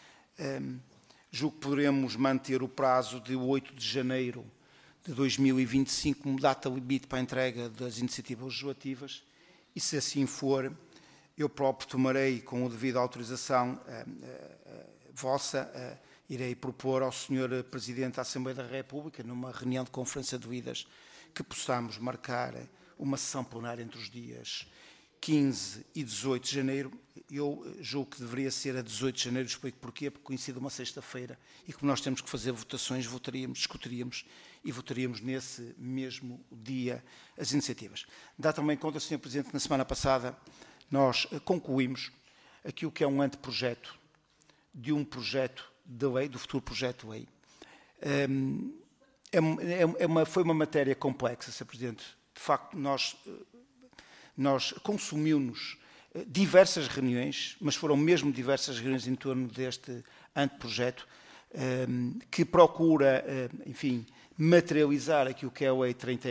julgo que poderemos manter o prazo de 8 de janeiro de 2025 como data limite para a entrega das iniciativas legislativas e, se assim for, eu próprio tomarei, com a devida autorização vossa, irei propor ao Sr. Presidente da Assembleia da República, numa reunião de conferência de líderes, que possamos marcar uma sessão plenária entre os dias 15 e 18 de janeiro. Eu julgo que deveria ser a 18 de janeiro, explico porquê, porque coincide uma sexta-feira e como nós temos que fazer votações, votaríamos, discutiríamos e votaríamos nesse mesmo dia as iniciativas. Dá também conta, Sr. Presidente, que na semana passada nós concluímos aquilo que é um anteprojeto de um projeto de lei, do futuro projeto de lei. Foi uma matéria complexa, Sr. Presidente. De facto, nós consumimos diversas reuniões, mas foram mesmo diversas reuniões em torno deste anteprojeto, que procura, enfim, materializar aquilo que é a Lei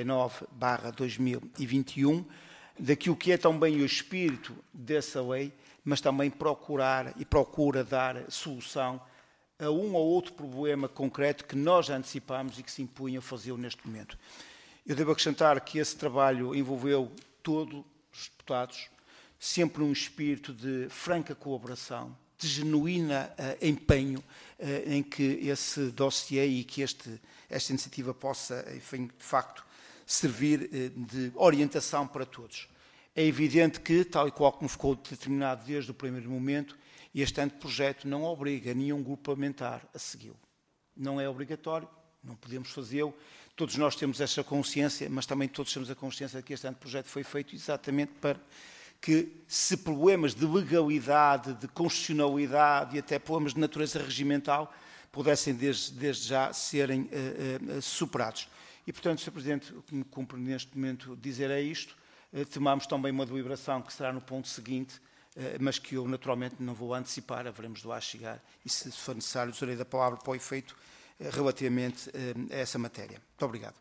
39/2021, daquilo que é também o espírito dessa lei, mas também procura dar solução a um ou outro problema concreto que nós antecipámos e que se impunha a fazê-lo neste momento. Eu devo acrescentar que esse trabalho envolveu todos os deputados, sempre num espírito de franca colaboração, de genuína empenho em que esse dossiê e que esta iniciativa possa, enfim, de facto, servir de orientação para todos. É evidente que, tal e qual como ficou determinado desde o primeiro momento, este anteprojeto não obriga nenhum grupo parlamentar a segui-lo. Não é obrigatório, não podemos fazê-lo. Todos nós temos essa consciência, mas também todos temos a consciência de que este anteprojeto foi feito exatamente para que, se problemas de legalidade, de constitucionalidade e até problemas de natureza regimental pudessem desde já serem superados. E, portanto, Sr. Presidente, o que me cumpre neste momento dizer é isto. Tomamos também uma deliberação que será no ponto seguinte, mas que eu naturalmente não vou antecipar, haveremos de lá chegar e, se for necessário, usarei da palavra para o efeito relativamente a essa matéria. Muito obrigado.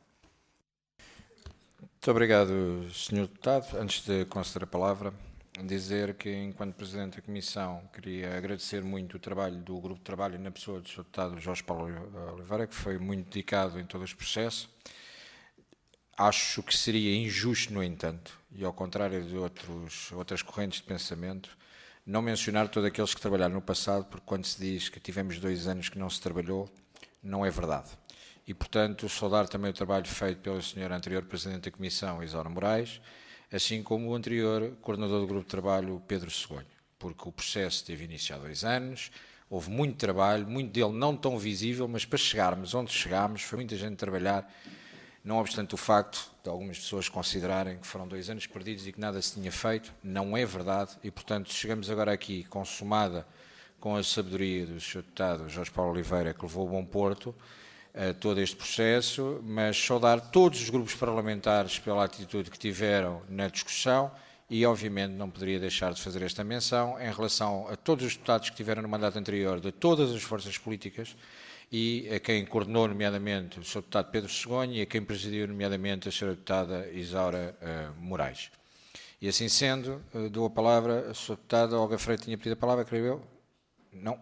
Muito obrigado, Sr. Deputado. Antes de conceder a palavra, dizer que, enquanto Presidente da Comissão, queria agradecer muito o trabalho do Grupo de Trabalho na pessoa do Sr. Deputado Jorge Paulo Oliveira, que foi muito dedicado em todo este processo. Acho que seria injusto, no entanto, e ao contrário de outras correntes de pensamento, não mencionar todos aqueles que trabalharam no passado, porque quando se diz que tivemos 2 anos que não se trabalhou, não é verdade. E, portanto, saudar também o trabalho feito pelo Sr. anterior Presidente da Comissão, Isaura Moraes, assim como o anterior Coordenador do Grupo de Trabalho, Pedro Segonho, porque o processo teve início há 2 anos, houve muito trabalho, muito dele não tão visível, mas para chegarmos onde chegámos, foi muita gente a trabalhar, não obstante o facto de algumas pessoas considerarem que foram 2 anos perdidos e que nada se tinha feito, não é verdade, e, portanto, chegamos agora aqui, consumada com a sabedoria do Sr. Deputado Jorge Paulo Oliveira, que levou a bom porto a todo este processo, mas saudar todos os grupos parlamentares pela atitude que tiveram na discussão E, obviamente, não poderia deixar de fazer esta menção em relação a todos os deputados que tiveram no mandato anterior de todas as forças políticas e a quem coordenou, nomeadamente, o Sr. Deputado Pedro Cegonha e a quem presidiu, nomeadamente, a Sra. Deputada Isaura Moraes. E, assim sendo, dou a palavra à Sra. Deputada Olga Freire. Tinha pedido a palavra, creio eu? Não.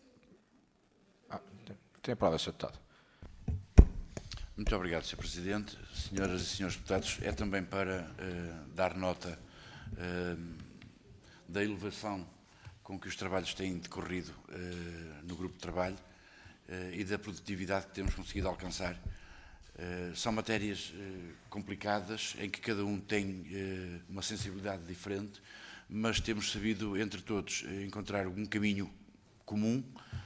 Tem a palavra, Sr. Deputado. Muito obrigado, Sr. Presidente. Senhoras e senhores deputados, é também para dar nota da elevação com que os trabalhos têm decorrido no grupo de trabalho e da produtividade que temos conseguido alcançar. São matérias complicadas, em que cada um tem uma sensibilidade diferente, mas temos sabido, entre todos, encontrar um caminho comum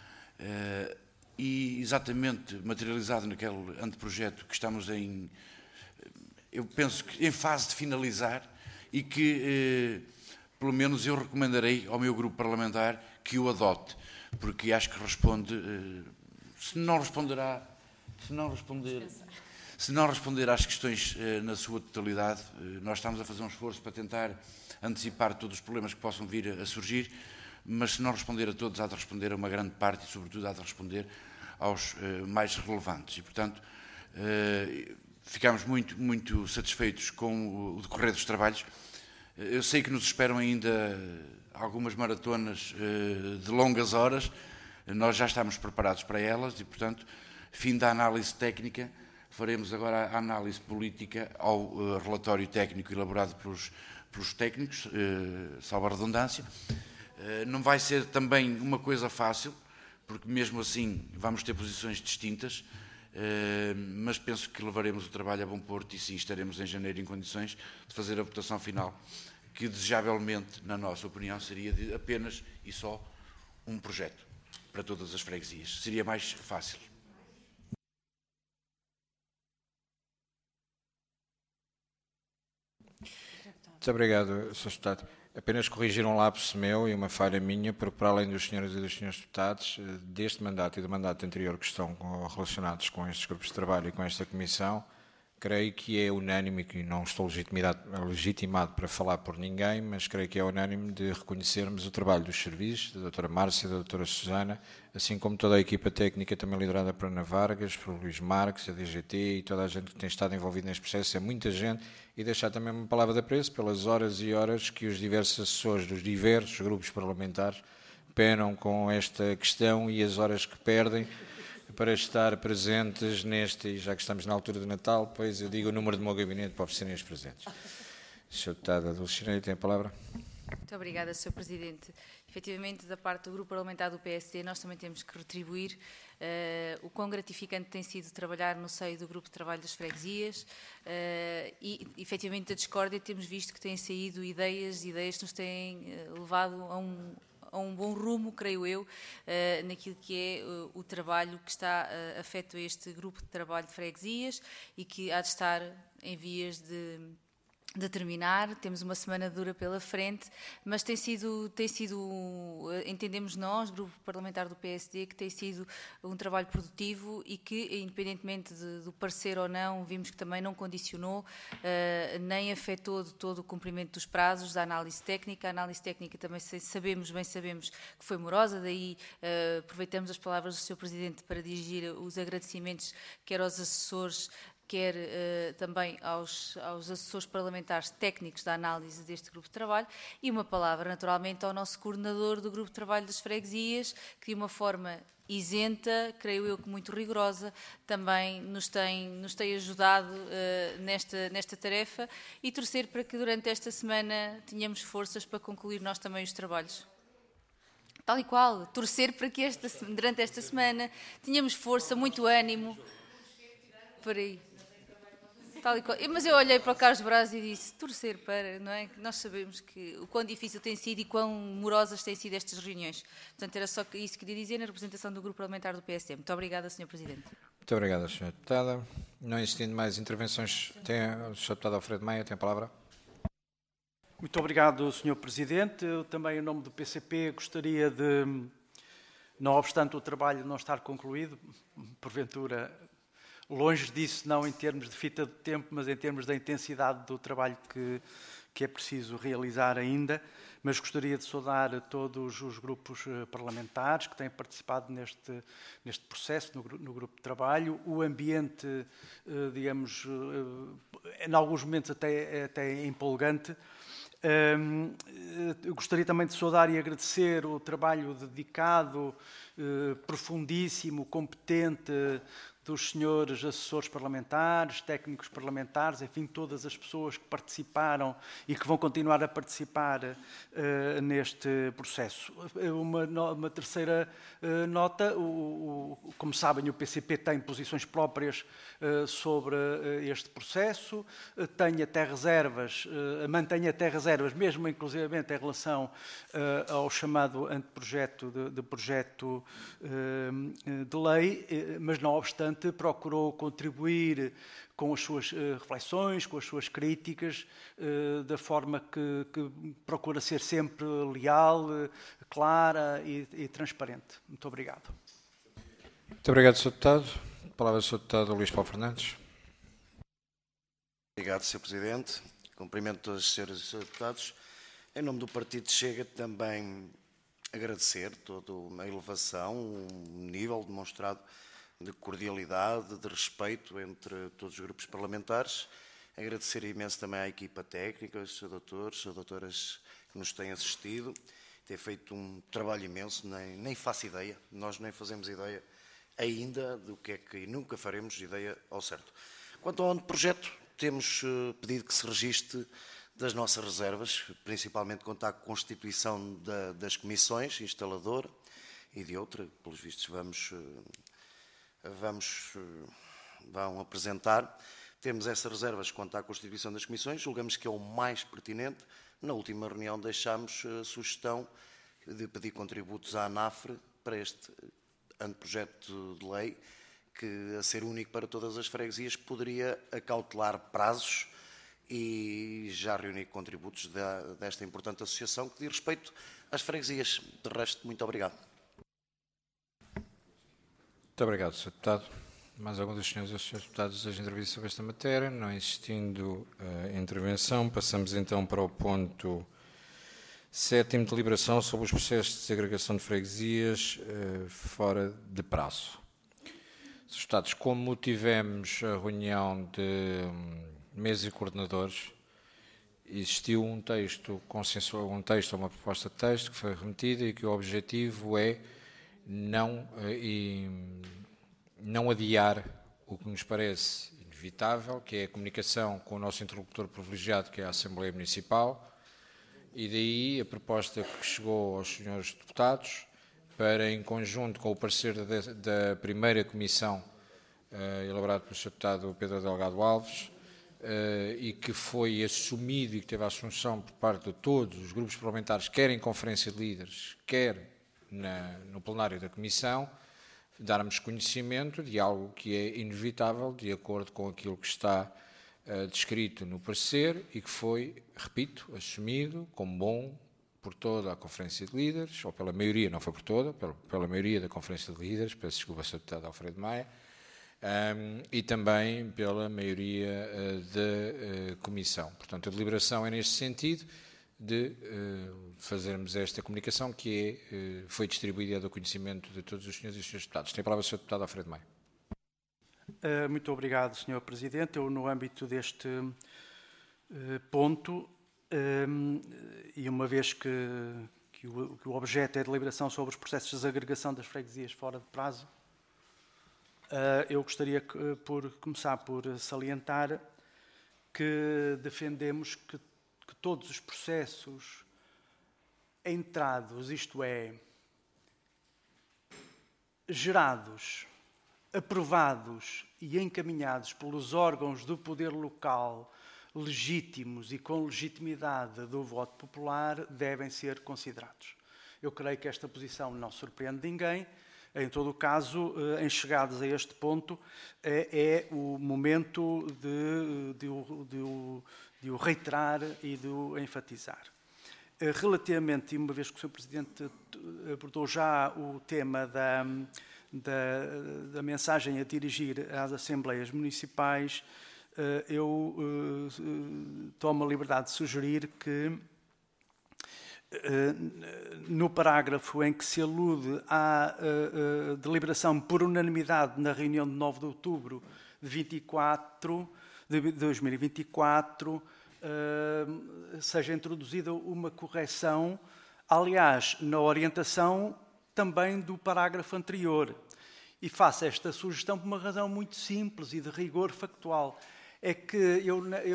e exatamente materializado naquele anteprojeto que estamos eu penso que em fase de finalizar e que, pelo menos, eu recomendarei ao meu grupo parlamentar que o adote, porque acho que responde, se não responder às questões na sua totalidade, nós estamos a fazer um esforço para tentar antecipar todos os problemas que possam vir a surgir, mas se não responder a todos, há de responder a uma grande parte e, sobretudo, há de responder aos mais relevantes. E, portanto, ficamos muito satisfeitos com o decorrer dos trabalhos. Eu sei que nos esperam ainda algumas maratonas de longas horas, nós já estamos preparados para elas e, portanto, fim da análise técnica, faremos agora a análise política ao relatório técnico elaborado pelos técnicos, salvo a redundância. Não vai ser também uma coisa fácil, porque mesmo assim vamos ter posições distintas, mas penso que levaremos o trabalho a bom porto e sim, estaremos em janeiro em condições de fazer a votação final, que desejavelmente, na nossa opinião, seria de apenas e só um projeto para todas as freguesias. Seria mais fácil. Muito obrigado, Sr. Deputado. Apenas corrigir um lapso meu e uma falha minha, porque para além dos senhores e dos senhores deputados, deste mandato e do mandato anterior que estão relacionados com estes grupos de trabalho e com esta comissão, creio que é unânime, que não estou legitimado para falar por ninguém, mas creio que é unânime de reconhecermos o trabalho dos serviços, da doutora Márcia, da doutora Susana, assim como toda a equipa técnica também liderada por Ana Vargas, por Luís Marques, a DGT e toda a gente que tem estado envolvida neste processo, é muita gente, e deixar também uma palavra de apreço pelas horas e horas que os diversos assessores dos diversos grupos parlamentares penam com esta questão e as horas que perdem para estar presentes neste, e já que estamos na altura de Natal, pois eu digo o número do meu gabinete para oferecerem os presentes. Sra. Deputada Dulcinea, tem a palavra. Muito obrigada, Sr. Presidente. Efetivamente, da parte do Grupo Parlamentar do PSD, nós também temos que retribuir o quão gratificante tem sido trabalhar no seio do Grupo de Trabalho das Freguesias e, efetivamente, da discórdia temos visto que têm saído ideias que nos têm levado a um bom rumo, creio eu, naquilo que é o trabalho que está afeto a este grupo de trabalho de freguesias e que há de estar em vias de terminar. Temos uma semana dura pela frente, mas tem sido, entendemos nós, Grupo Parlamentar do PSD, que tem sido um trabalho produtivo e que, independentemente do parecer ou não, vimos que também não condicionou, nem afetou de todo o cumprimento dos prazos da análise técnica. A análise técnica também sabemos que foi morosa, daí aproveitamos as palavras do Sr. Presidente para dirigir os agradecimentos, quer aos assessores, quer também aos assessores parlamentares técnicos da análise deste grupo de trabalho, e uma palavra, naturalmente, ao nosso coordenador do grupo de trabalho das freguesias, que de uma forma isenta, creio eu que muito rigorosa, também nos tem ajudado nesta tarefa, e torcer para que durante esta semana tenhamos forças para concluir nós também os trabalhos. Tal e qual, torcer para que durante esta semana tenhamos força, muito ânimo, por aí. Tal e qual. Mas eu olhei para o Carlos Braz e disse, torcer para, não é? Nós sabemos o quão difícil tem sido e quão morosas têm sido estas reuniões. Portanto, era só isso que queria dizer na representação do Grupo Parlamentar do PSD. Muito obrigada, Sr. Presidente. Muito obrigada, Sra. Deputada. Não existindo mais intervenções, o Sr. Deputado Alfredo Maia tem a palavra. Muito obrigado, Sr. Presidente. Eu também, em nome do PCP, gostaria de, não obstante o trabalho não estar concluído, porventura, longe disso, não em termos de fita de tempo, mas em termos da intensidade do trabalho que que é preciso realizar ainda, mas gostaria de saudar todos os grupos parlamentares que têm participado neste processo, no grupo de trabalho. O ambiente, digamos, em alguns momentos até empolgante. Gostaria também de saudar e agradecer o trabalho dedicado, profundíssimo, competente dos senhores assessores parlamentares, técnicos parlamentares, enfim, todas as pessoas que participaram e que vão continuar a participar neste processo. Uma terceira nota, como sabem, o PCP tem posições próprias sobre este processo, mantém até reservas, mesmo inclusivamente em relação ao chamado anteprojeto de projeto de lei, mas não obstante procurou contribuir com as suas reflexões, com as suas críticas, da forma que procura ser sempre leal, clara e transparente. Muito obrigado. Muito obrigado, Sr. Deputado. A palavra do Sr. Deputado Luís Paulo Fernandes. Obrigado, Sr. Presidente. Cumprimento todos os senhores e senhores deputados. Em nome do Partido Chega, também agradecer toda a elevação, o nível demonstrado de cordialidade, de respeito entre todos os grupos parlamentares. Agradecer imenso também à equipa técnica, aos seus doutores, às doutoras que nos têm assistido. Tem feito um trabalho imenso, nem faço ideia, nós nem fazemos ideia ainda do que é que, e nunca faremos ideia ao certo. Quanto ao anteprojeto, temos pedido que se registre das nossas reservas, principalmente quanto à constituição das comissões instaladora e de outra, pelos vistos vão apresentar. Temos essas reservas quanto à constituição das comissões, julgamos que é o mais pertinente. Na última reunião deixámos a sugestão de pedir contributos à ANAFRE para este anteprojeto de lei, que, a ser único para todas as freguesias, poderia acautelar prazos e já reunir contributos desta importante associação que diz respeito às freguesias. De resto, muito obrigado. Muito obrigado, Sr. Deputado. Mais algum dos senhores e dos senhores deputados deseja intervir sobre esta matéria? Não existindo intervenção, passamos então para o ponto 7º, deliberação sobre os processos de desagregação de freguesias fora de prazo. Senhores deputados, como tivemos a reunião de mesa e coordenadores, existiu um texto consensual, uma proposta de texto que foi remetida e que o objetivo é não adiar o que nos parece inevitável, que é a comunicação com o nosso interlocutor privilegiado, que é a Assembleia Municipal, e daí a proposta que chegou aos senhores deputados para, em conjunto com o parecer da primeira comissão, elaborado pelo Sr. Deputado Pedro Delgado Alves, e que foi assumido e que teve a assunção por parte de todos os grupos parlamentares, quer em conferência de líderes, quer no plenário da Comissão, darmos conhecimento de algo que é inevitável, de acordo com aquilo que está descrito no parecer e que foi, repito, assumido como bom por toda a Conferência de Líderes, ou pela maioria, não foi por toda, pela maioria da Conferência de Líderes, peço desculpa, Sr. Deputado Alfredo Maia, e também pela maioria da Comissão. Portanto, a deliberação é neste sentido de fazermos esta comunicação que foi distribuída do conhecimento de todos os senhores e os senhores deputados. Tem a palavra o Sr. Deputado Alfredo Maia. Muito obrigado, Sr. Presidente. Eu, no âmbito deste ponto, e uma vez que o objeto é a deliberação sobre os processos de desagregação das freguesias fora de prazo, eu gostaria por começar por salientar que defendemos que todos os processos entrados, isto é, gerados, aprovados e encaminhados pelos órgãos do poder local legítimos e com legitimidade do voto popular, devem ser considerados. Eu creio que esta posição não surpreende ninguém. Em todo o caso, em chegados a este ponto, é o momento de o reiterar e de o enfatizar. Relativamente, e uma vez que o Sr. Presidente abordou já o tema da mensagem a dirigir às Assembleias Municipais, eu tomo a liberdade de sugerir que, no parágrafo em que se alude à deliberação por unanimidade na reunião de 9 de outubro de 2024, seja introduzida uma correção, aliás, na orientação também do parágrafo anterior. E faço esta sugestão por uma razão muito simples e de rigor factual. É que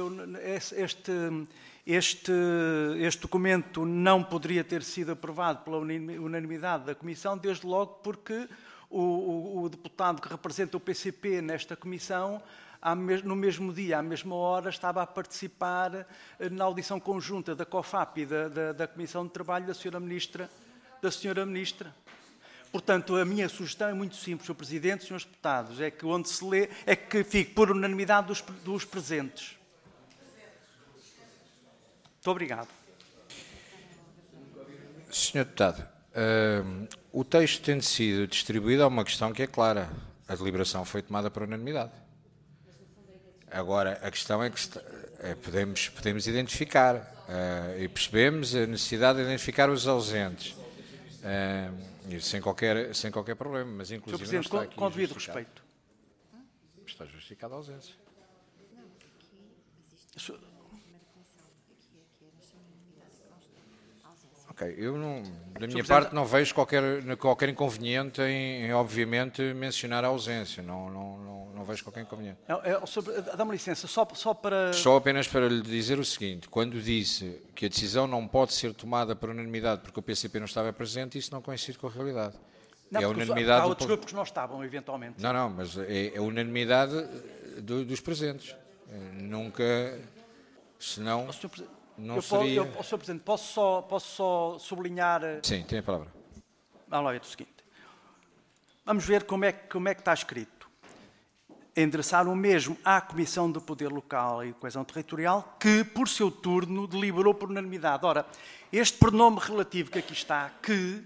este documento não poderia ter sido aprovado pela unanimidade da Comissão, desde logo porque o deputado que representa o PCP nesta Comissão, no mesmo dia, à mesma hora, estava a participar na audição conjunta da COFAP e da Comissão de Trabalho da Sra. Ministra. Portanto, a minha sugestão é muito simples, Sr. Presidente, Srs. Deputados, é que onde se lê, é que fique por unanimidade dos presentes. Muito obrigado. Sr. Deputado, o texto tendo sido distribuído, há uma questão que é clara. A deliberação foi tomada por unanimidade. Agora, a questão é que podemos identificar e percebemos a necessidade de identificar os ausentes. Sem qualquer problema, mas inclusive Sr. Presidente, não está aqui com devido respeito. Está justificada a ausência. Ok, eu não, da minha parte não vejo qualquer inconveniente em obviamente mencionar a ausência, não vejo qualquer inconveniente. Dá-me licença, só para... Só apenas para lhe dizer o seguinte, quando disse que a decisão não pode ser tomada por unanimidade porque o PCP não estava presente, isso não coincide com a realidade. Não, é unanimidade há outros grupos que não estavam, eventualmente. Não, mas é a unanimidade dos presentes. Nunca, senão... Não seria... Sr. Presidente, posso só sublinhar... Sim, tem a palavra. Vamos lá ver o seguinte. Vamos ver como é que está escrito. Endereçar o mesmo à Comissão do Poder Local e Coesão Territorial, que, por seu turno, deliberou por unanimidade. Ora, este pronome relativo que aqui está, que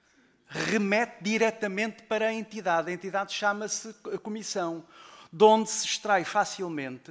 remete diretamente para a entidade. A entidade chama-se Comissão, de onde se extrai facilmente...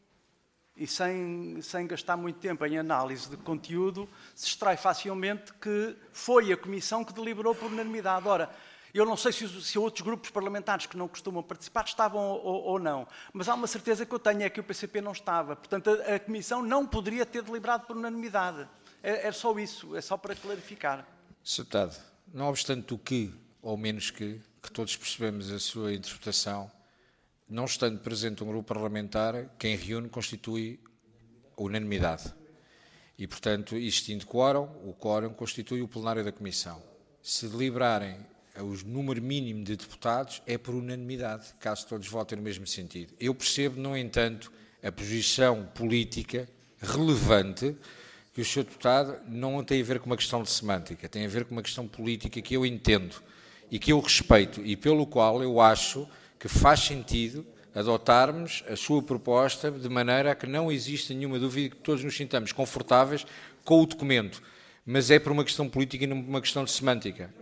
e sem gastar muito tempo em análise de conteúdo, se extrai facilmente que foi a Comissão que deliberou por unanimidade. Ora, eu não sei se outros grupos parlamentares que não costumam participar estavam ou não, mas há uma certeza que eu tenho, é que o PCP não estava. Portanto, a Comissão não poderia ter deliberado por unanimidade. É só isso, é só para clarificar. Sr. Deputado, não obstante o que, ou menos que todos percebemos a sua interpretação, não estando presente um grupo parlamentar, quem reúne constitui a unanimidade. E, portanto, existindo quórum, o quórum constitui o plenário da Comissão. Se deliberarem o número mínimo de deputados, é por unanimidade, caso todos votem no mesmo sentido. Eu percebo, no entanto, a posição política relevante que o Sr. Deputado não tem a ver com uma questão de semântica, tem a ver com uma questão política que eu entendo e que eu respeito e pelo qual eu acho que faz sentido adotarmos a sua proposta de maneira a que não exista nenhuma dúvida, que todos nos sintamos confortáveis com o documento. Mas é por uma questão política e não por uma questão de semântica.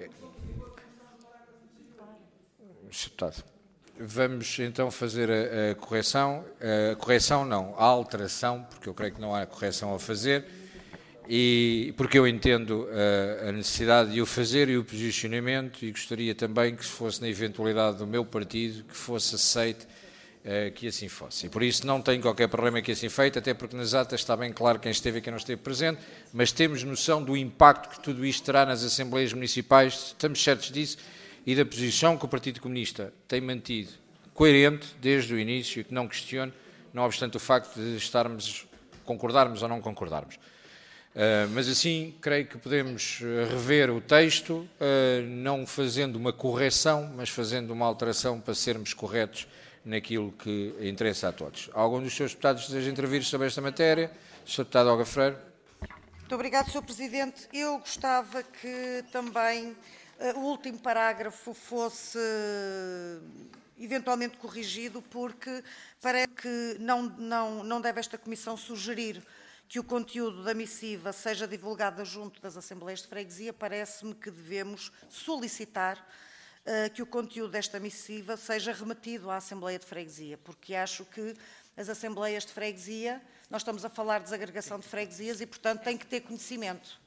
Vamos então fazer a correção. A correção não, a alteração, porque eu creio que não há correção a fazer, e porque eu entendo a necessidade de o fazer e o posicionamento, e gostaria também que, se fosse na eventualidade do meu partido, que fosse aceite que assim fosse. E por isso não tenho qualquer problema que assim feito, até porque nas atas está bem claro quem esteve e quem não esteve presente, mas temos noção do impacto que tudo isto terá nas Assembleias Municipais, estamos certos disso, e da posição que o Partido Comunista tem mantido coerente desde o início, que não questiono, não obstante o facto de concordarmos ou não concordarmos. Mas assim, creio que podemos rever o texto, não fazendo uma correção, mas fazendo uma alteração para sermos corretos naquilo que interessa a todos. Algum dos seus deputados deseja intervir sobre esta matéria? Sr. Deputado Olga Freire. Muito obrigado, Sr. Presidente. Eu gostava que também o último parágrafo fosse eventualmente corrigido, porque parece que não deve esta Comissão sugerir que o conteúdo da missiva seja divulgado junto das Assembleias de Freguesia. Parece-me que devemos solicitar que o conteúdo desta missiva seja remetido à Assembleia de Freguesia, porque acho que as Assembleias de Freguesia, nós estamos a falar de desagregação de freguesias e, portanto, têm que ter conhecimento.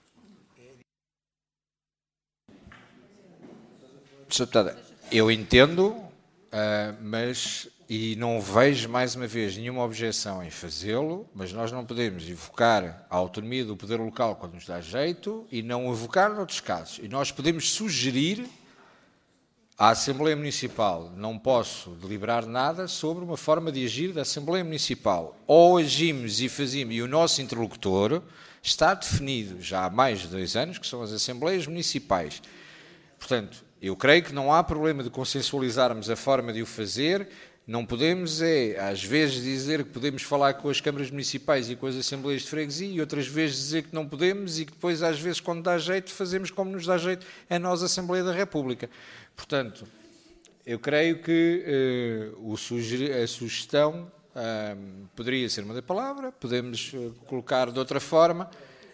Sr. Deputada, eu entendo, mas, e não vejo mais uma vez nenhuma objeção em fazê-lo, mas nós não podemos evocar a autonomia do poder local quando nos dá jeito e não evocar noutros casos. E nós podemos sugerir à Assembleia Municipal, não posso deliberar nada sobre uma forma de agir da Assembleia Municipal. Ou agimos e fazemos, e o nosso interlocutor está definido já há mais de 2 anos, que são as Assembleias Municipais. Portanto, eu creio que não há problema de consensualizarmos a forma de o fazer, não podemos às vezes dizer que podemos falar com as câmaras municipais e com as assembleias de freguesia e outras vezes dizer que não podemos e que depois às vezes quando dá jeito fazemos como nos dá jeito a nós, Assembleia da República. Portanto, eu creio que a sugestão poderia ser uma da palavra, podemos colocar de outra forma.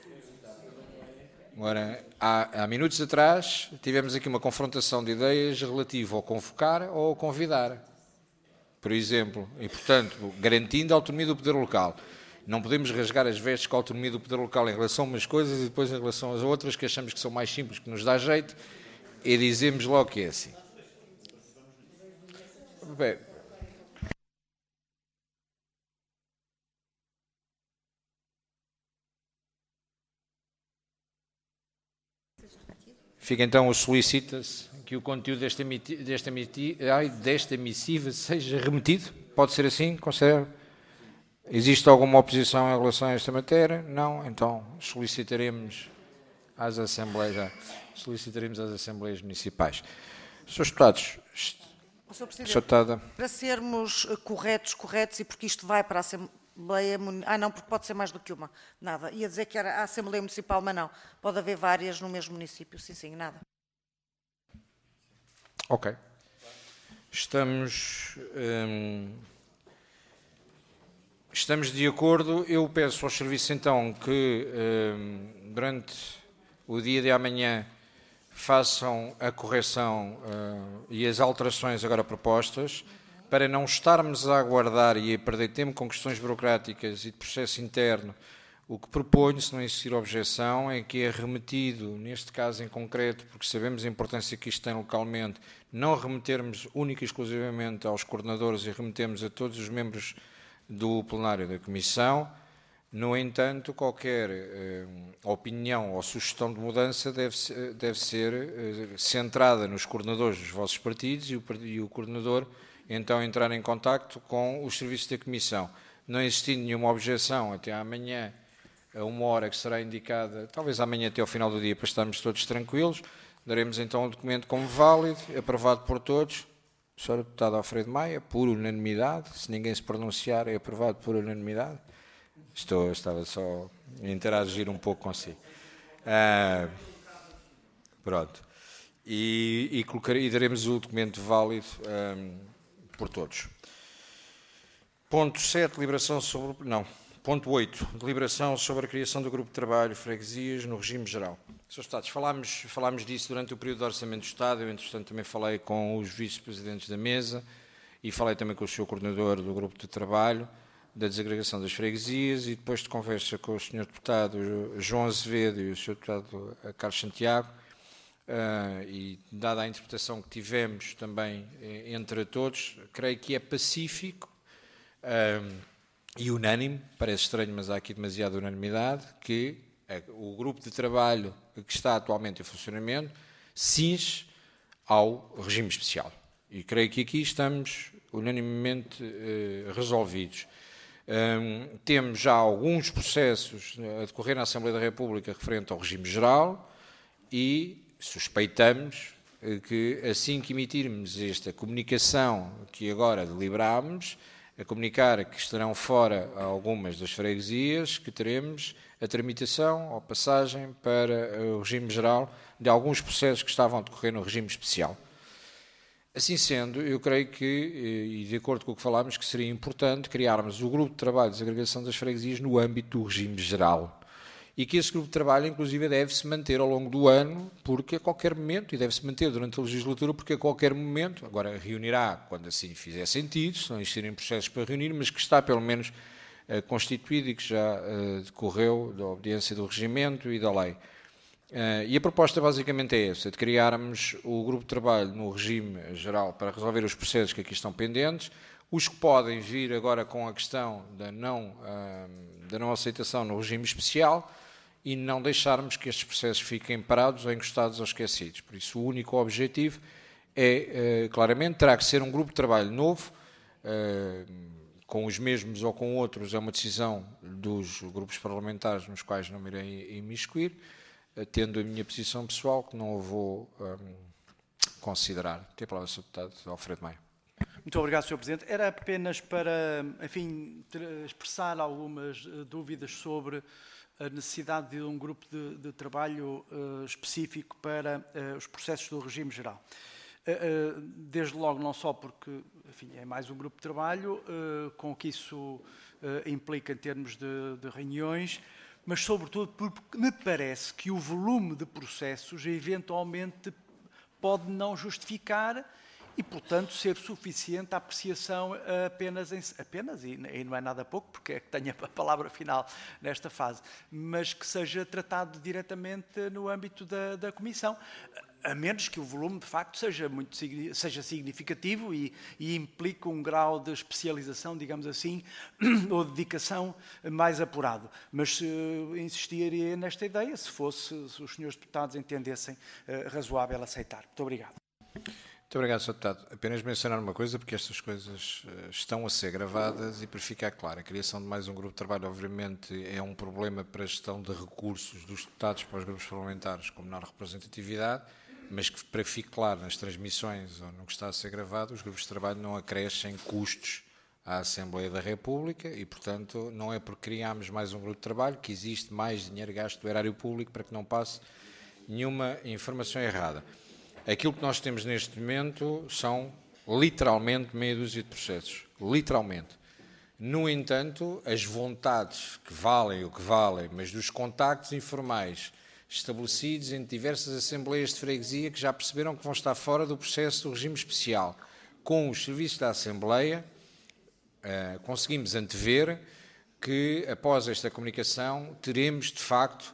Agora, há minutos atrás, tivemos aqui uma confrontação de ideias relativa ao convocar ou ao convidar, por exemplo, e, portanto, garantindo a autonomia do poder local. Não podemos rasgar as vestes com a autonomia do poder local em relação a umas coisas e depois em relação às outras, que achamos que são mais simples, que nos dá jeito, e dizemos logo que é assim. Bem, fica então, solicita-se que o conteúdo desta missiva seja remetido. Pode ser assim? Considero? Existe alguma oposição em relação a esta matéria? Não? Então solicitaremos às Assembleias Municipais. Srs. Deputados, Sr. Presidente, para sermos corretos, e porque isto vai para a Assembleia... não, porque pode ser mais do que uma. Nada. Ia dizer que era a Assembleia Municipal, mas não. Pode haver várias no mesmo município. Sim, nada. Ok. Estamos de acordo. Eu peço aos serviços, então, que durante o dia de amanhã façam a correção e as alterações agora propostas, para não estarmos a aguardar e a perder tempo com questões burocráticas e de processo interno. O que proponho, se não existir objeção, é que é remetido, neste caso em concreto, porque sabemos a importância que isto tem localmente, não remetermos única e exclusivamente aos coordenadores e remetemos a todos os membros do plenário da Comissão. No entanto, qualquer opinião ou sugestão de mudança deve ser centrada nos coordenadores dos vossos partidos e o coordenador então entrar em contacto com os serviços da Comissão. Não existindo nenhuma objeção até amanhã, a 1h que será indicada, talvez amanhã até ao final do dia, para estarmos todos tranquilos, daremos então o documento como válido, aprovado por todos. Sr. Deputado Alfredo Maia, por unanimidade, se ninguém se pronunciar, é aprovado por unanimidade. Estava só a interagir um pouco consigo. Pronto. E daremos o documento válido por todos. Ponto 7, deliberação sobre... Não. Ponto 8, deliberação sobre a criação do grupo de trabalho freguesias no regime geral. Srs. Deputados, falámos disso durante o período de Orçamento do Estado, eu, entretanto, também falei com os vice-presidentes da mesa e falei também com o Sr. Coordenador do grupo de trabalho da desagregação das freguesias e depois de conversa com o Sr. Deputado João Azevedo e o Sr. Deputado Carlos Santiago, e dada a interpretação que tivemos também entre todos, creio que é pacífico e unânime, parece estranho, mas há aqui demasiada unanimidade, que o grupo de trabalho que está atualmente em funcionamento cinge ao regime especial. E creio que aqui estamos unanimemente resolvidos. Temos já alguns processos a decorrer na Assembleia da República referente ao regime geral e suspeitamos que assim que emitirmos esta comunicação que agora deliberámos, a comunicar que estarão fora algumas das freguesias, que teremos a tramitação ou passagem para o regime geral de alguns processos que estavam a decorrer no regime especial. Assim sendo, eu creio que, e de acordo com o que falámos, que seria importante criarmos o grupo de trabalho de desagregação das freguesias no âmbito do regime geral. e que esse grupo de trabalho, inclusive, deve-se manter ao longo do ano, porque a qualquer momento, e deve-se manter durante a legislatura, porque a qualquer momento, agora reunirá quando assim fizer sentido, se não existirem processos para reunir, mas que está pelo menos constituído e que já decorreu da obediência do regimento e da lei. E a proposta basicamente é essa, de criarmos o grupo de trabalho no regime geral para resolver os processos que aqui estão pendentes, os que podem vir agora com a questão da não aceitação no regime especial e não deixarmos que estes processos fiquem parados ou encostados ou esquecidos. Por isso, o único objetivo é, claramente, terá que ser um grupo de trabalho novo, com os mesmos ou com outros, é uma decisão dos grupos parlamentares nos quais não me irei imiscuir, tendo a minha posição pessoal, que não a vou considerar. Tem a palavra, Sr. Deputado Alfredo Maia. Muito obrigado, Sr. Presidente. Era apenas para, enfim, expressar algumas dúvidas sobre a necessidade de um grupo de trabalho específico para os processos do regime geral. Desde logo, não só porque, enfim, é mais um grupo de trabalho, com o que isso implica em termos de reuniões, mas sobretudo porque me parece que o volume de processos eventualmente pode não justificar e, portanto, ser suficiente a apreciação apenas, e não é nada pouco, porque é que tenho a palavra final nesta fase, mas que seja tratado diretamente no âmbito da Comissão, a menos que o volume, de facto, seja significativo e implique um grau de especialização, digamos assim, ou dedicação mais apurado. Mas insistiria nesta ideia, se os senhores deputados entendessem razoável aceitar. Muito obrigado. Muito obrigado, Sr. Deputado. Apenas mencionar uma coisa, porque estas coisas estão a ser gravadas e para ficar claro, a criação de mais um grupo de trabalho, obviamente, é um problema para a gestão de recursos dos deputados para os grupos parlamentares com menor representatividade, mas que, para ficar claro nas transmissões ou no que está a ser gravado, os grupos de trabalho não acrescem custos à Assembleia da República e, portanto, não é porque criámos mais um grupo de trabalho que existe mais dinheiro gasto do erário público para que não passe nenhuma informação errada. Aquilo que nós temos neste momento são, literalmente, meia dúzia de processos. Literalmente. No entanto, as vontades que valem o que valem, mas dos contactos informais estabelecidos em diversas assembleias de freguesia que já perceberam que vão estar fora do processo do regime especial. Com os serviços da Assembleia, conseguimos antever que, após esta comunicação, teremos, de facto,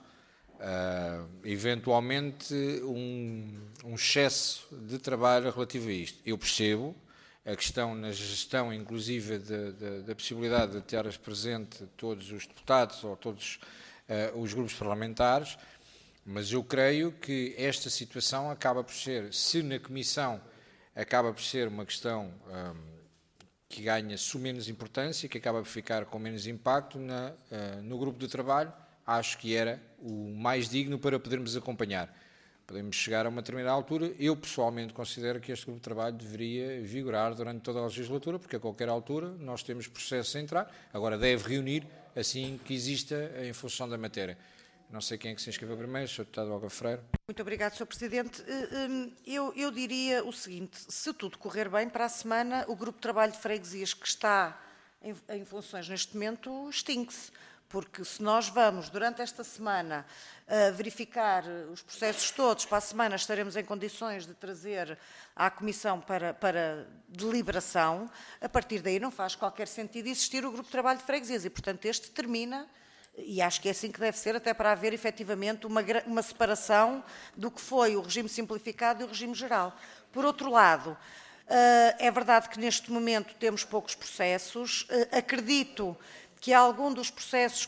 eventualmente um excesso de trabalho relativo a isto. Eu percebo a questão na gestão, inclusive, da possibilidade de ter presente todos os deputados ou todos os grupos parlamentares, mas eu creio que esta situação acaba por ser, se na Comissão acaba por ser uma questão que ganha menos importância, que acaba por ficar com menos impacto no grupo de trabalho, acho que era o mais digno para podermos acompanhar. Podemos chegar a uma determinada altura. Eu, pessoalmente, considero que este grupo de trabalho deveria vigorar durante toda a legislatura, porque a qualquer altura nós temos processos a entrar. Agora, deve reunir assim que exista em função da matéria. Não sei quem é que se inscreveu primeiro, Sr. Deputado Olga Freire. Muito obrigado, Sr. Presidente. Eu diria o seguinte, se tudo correr bem, para a semana o grupo de trabalho de freguesias que está em funções neste momento extingue-se. Porque se nós vamos, durante esta semana, verificar os processos todos, para a semana estaremos em condições de trazer à Comissão para deliberação, a partir daí não faz qualquer sentido existir o grupo de trabalho de freguesias e, portanto, este termina, e acho que é assim que deve ser, até para haver, efetivamente, uma separação do que foi o regime simplificado e o regime geral. Por outro lado, é verdade que neste momento temos poucos processos, acredito que algum dos processos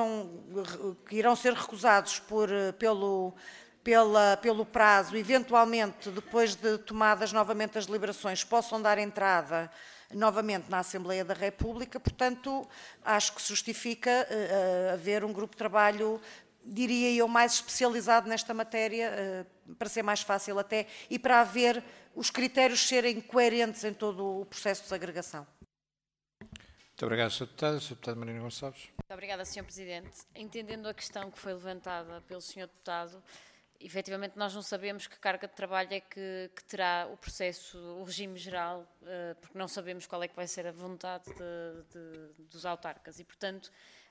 que irão ser recusados pelo prazo, eventualmente, depois de tomadas novamente as deliberações, possam dar entrada novamente na Assembleia da República. Portanto, acho que se justifica haver um grupo de trabalho, diria eu, mais especializado nesta matéria, para ser mais fácil até, e para haver os critérios serem coerentes em todo o processo de desagregação. Muito obrigado, Sr. Deputado. Sr. Deputado Marina Gonçalves. Muito obrigada, Sr. Presidente. Entendendo a questão que foi levantada pelo Sr. Deputado, efetivamente nós não sabemos que carga de trabalho é que terá o processo, o regime geral, porque não sabemos qual é que vai ser a vontade dos autarcas e, portanto,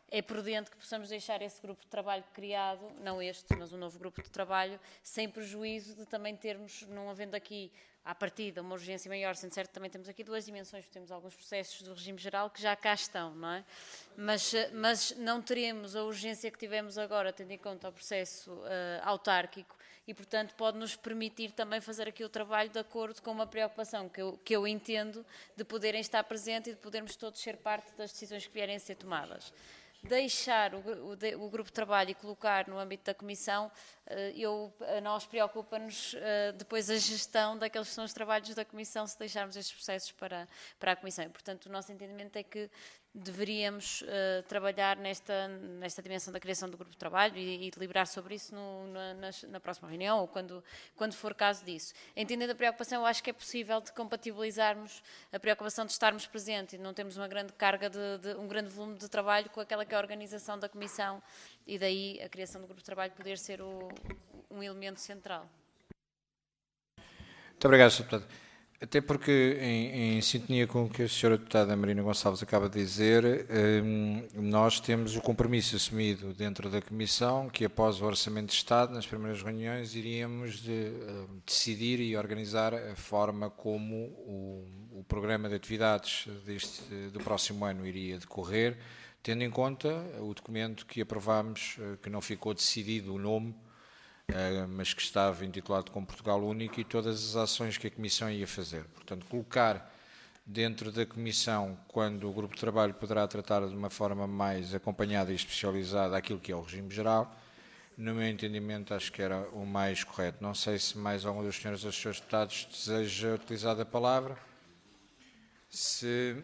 é prudente que possamos deixar esse grupo de trabalho criado, não este, mas um novo grupo de trabalho, sem prejuízo de também termos, não havendo aqui, à partida, uma urgência maior, sendo certo que também temos aqui duas dimensões, temos alguns processos do regime geral que já cá estão, não é? Mas não teremos a urgência que tivemos agora, tendo em conta o processo autárquico, e, portanto, pode-nos permitir também fazer aqui o trabalho de acordo com uma preocupação que eu entendo de poderem estar presentes e de podermos todos ser parte das decisões que vierem a ser tomadas. Deixar o grupo de trabalho e colocar no âmbito da Comissão, a nós preocupa-nos depois a gestão daqueles que são os trabalhos da Comissão, se deixarmos estes processos para a Comissão. E, portanto, o nosso entendimento é que deveríamos trabalhar nesta dimensão da criação do grupo de trabalho e deliberar sobre isso na próxima reunião ou quando for caso disso. Entendendo a preocupação, eu acho que é possível de compatibilizarmos a preocupação de estarmos presentes e de não termos uma grande carga, um grande volume de trabalho com aquela que é a organização da Comissão e daí a criação do grupo de trabalho poder ser um elemento central. Muito obrigado, Sr. Deputado. Até porque, em sintonia com o que a Sra. Deputada Marina Gonçalves acaba de dizer, nós temos o compromisso assumido dentro da Comissão que, após o Orçamento de Estado, nas primeiras reuniões, iríamos decidir e organizar a forma como o programa de atividades do próximo ano iria decorrer, tendo em conta o documento que aprovámos, que não ficou decidido o nome, mas que estava intitulado como Portugal Único e todas as ações que a Comissão ia fazer. Portanto, colocar dentro da Comissão, quando o grupo de trabalho poderá tratar de uma forma mais acompanhada e especializada aquilo que é o regime geral, no meu entendimento acho que era o mais correto. Não sei se mais algum dos senhores ou dos seus deputados deseja utilizar a palavra. Se...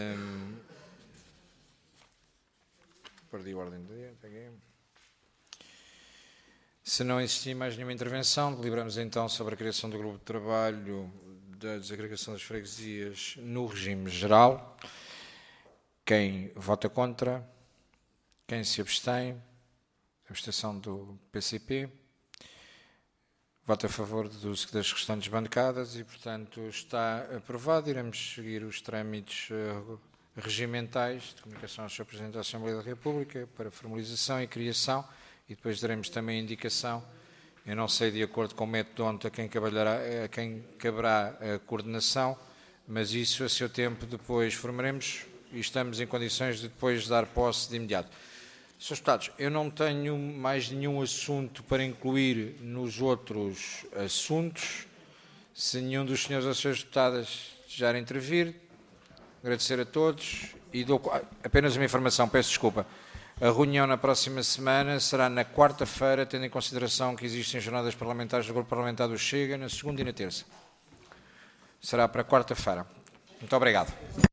perdi a ordem do dia, peguei. Se não existir mais nenhuma intervenção, deliberamos então sobre a criação do grupo de trabalho da desagregação das freguesias no regime geral. Quem vota contra? Quem se abstém? Abstenção do PCP. Vota a favor das restantes bancadas e, portanto, está aprovado. Iremos seguir os trâmites regimentais de comunicação ao Sr. Presidente da Assembleia da República para formalização e criação. E depois daremos também a indicação, eu não sei de acordo com o método onde a quem caberá a coordenação, mas isso a seu tempo depois formaremos e estamos em condições de depois dar posse de imediato. Srs. Deputados, eu não tenho mais nenhum assunto para incluir nos outros assuntos. Se nenhum dos senhores ou senhoras deputadas desejar intervir, agradecer a todos e dou apenas uma informação, peço desculpa. A reunião na próxima semana será na quarta-feira, tendo em consideração que existem jornadas parlamentares do Grupo Parlamentar do Chega, na segunda e na terça. Será para quarta-feira. Muito obrigado.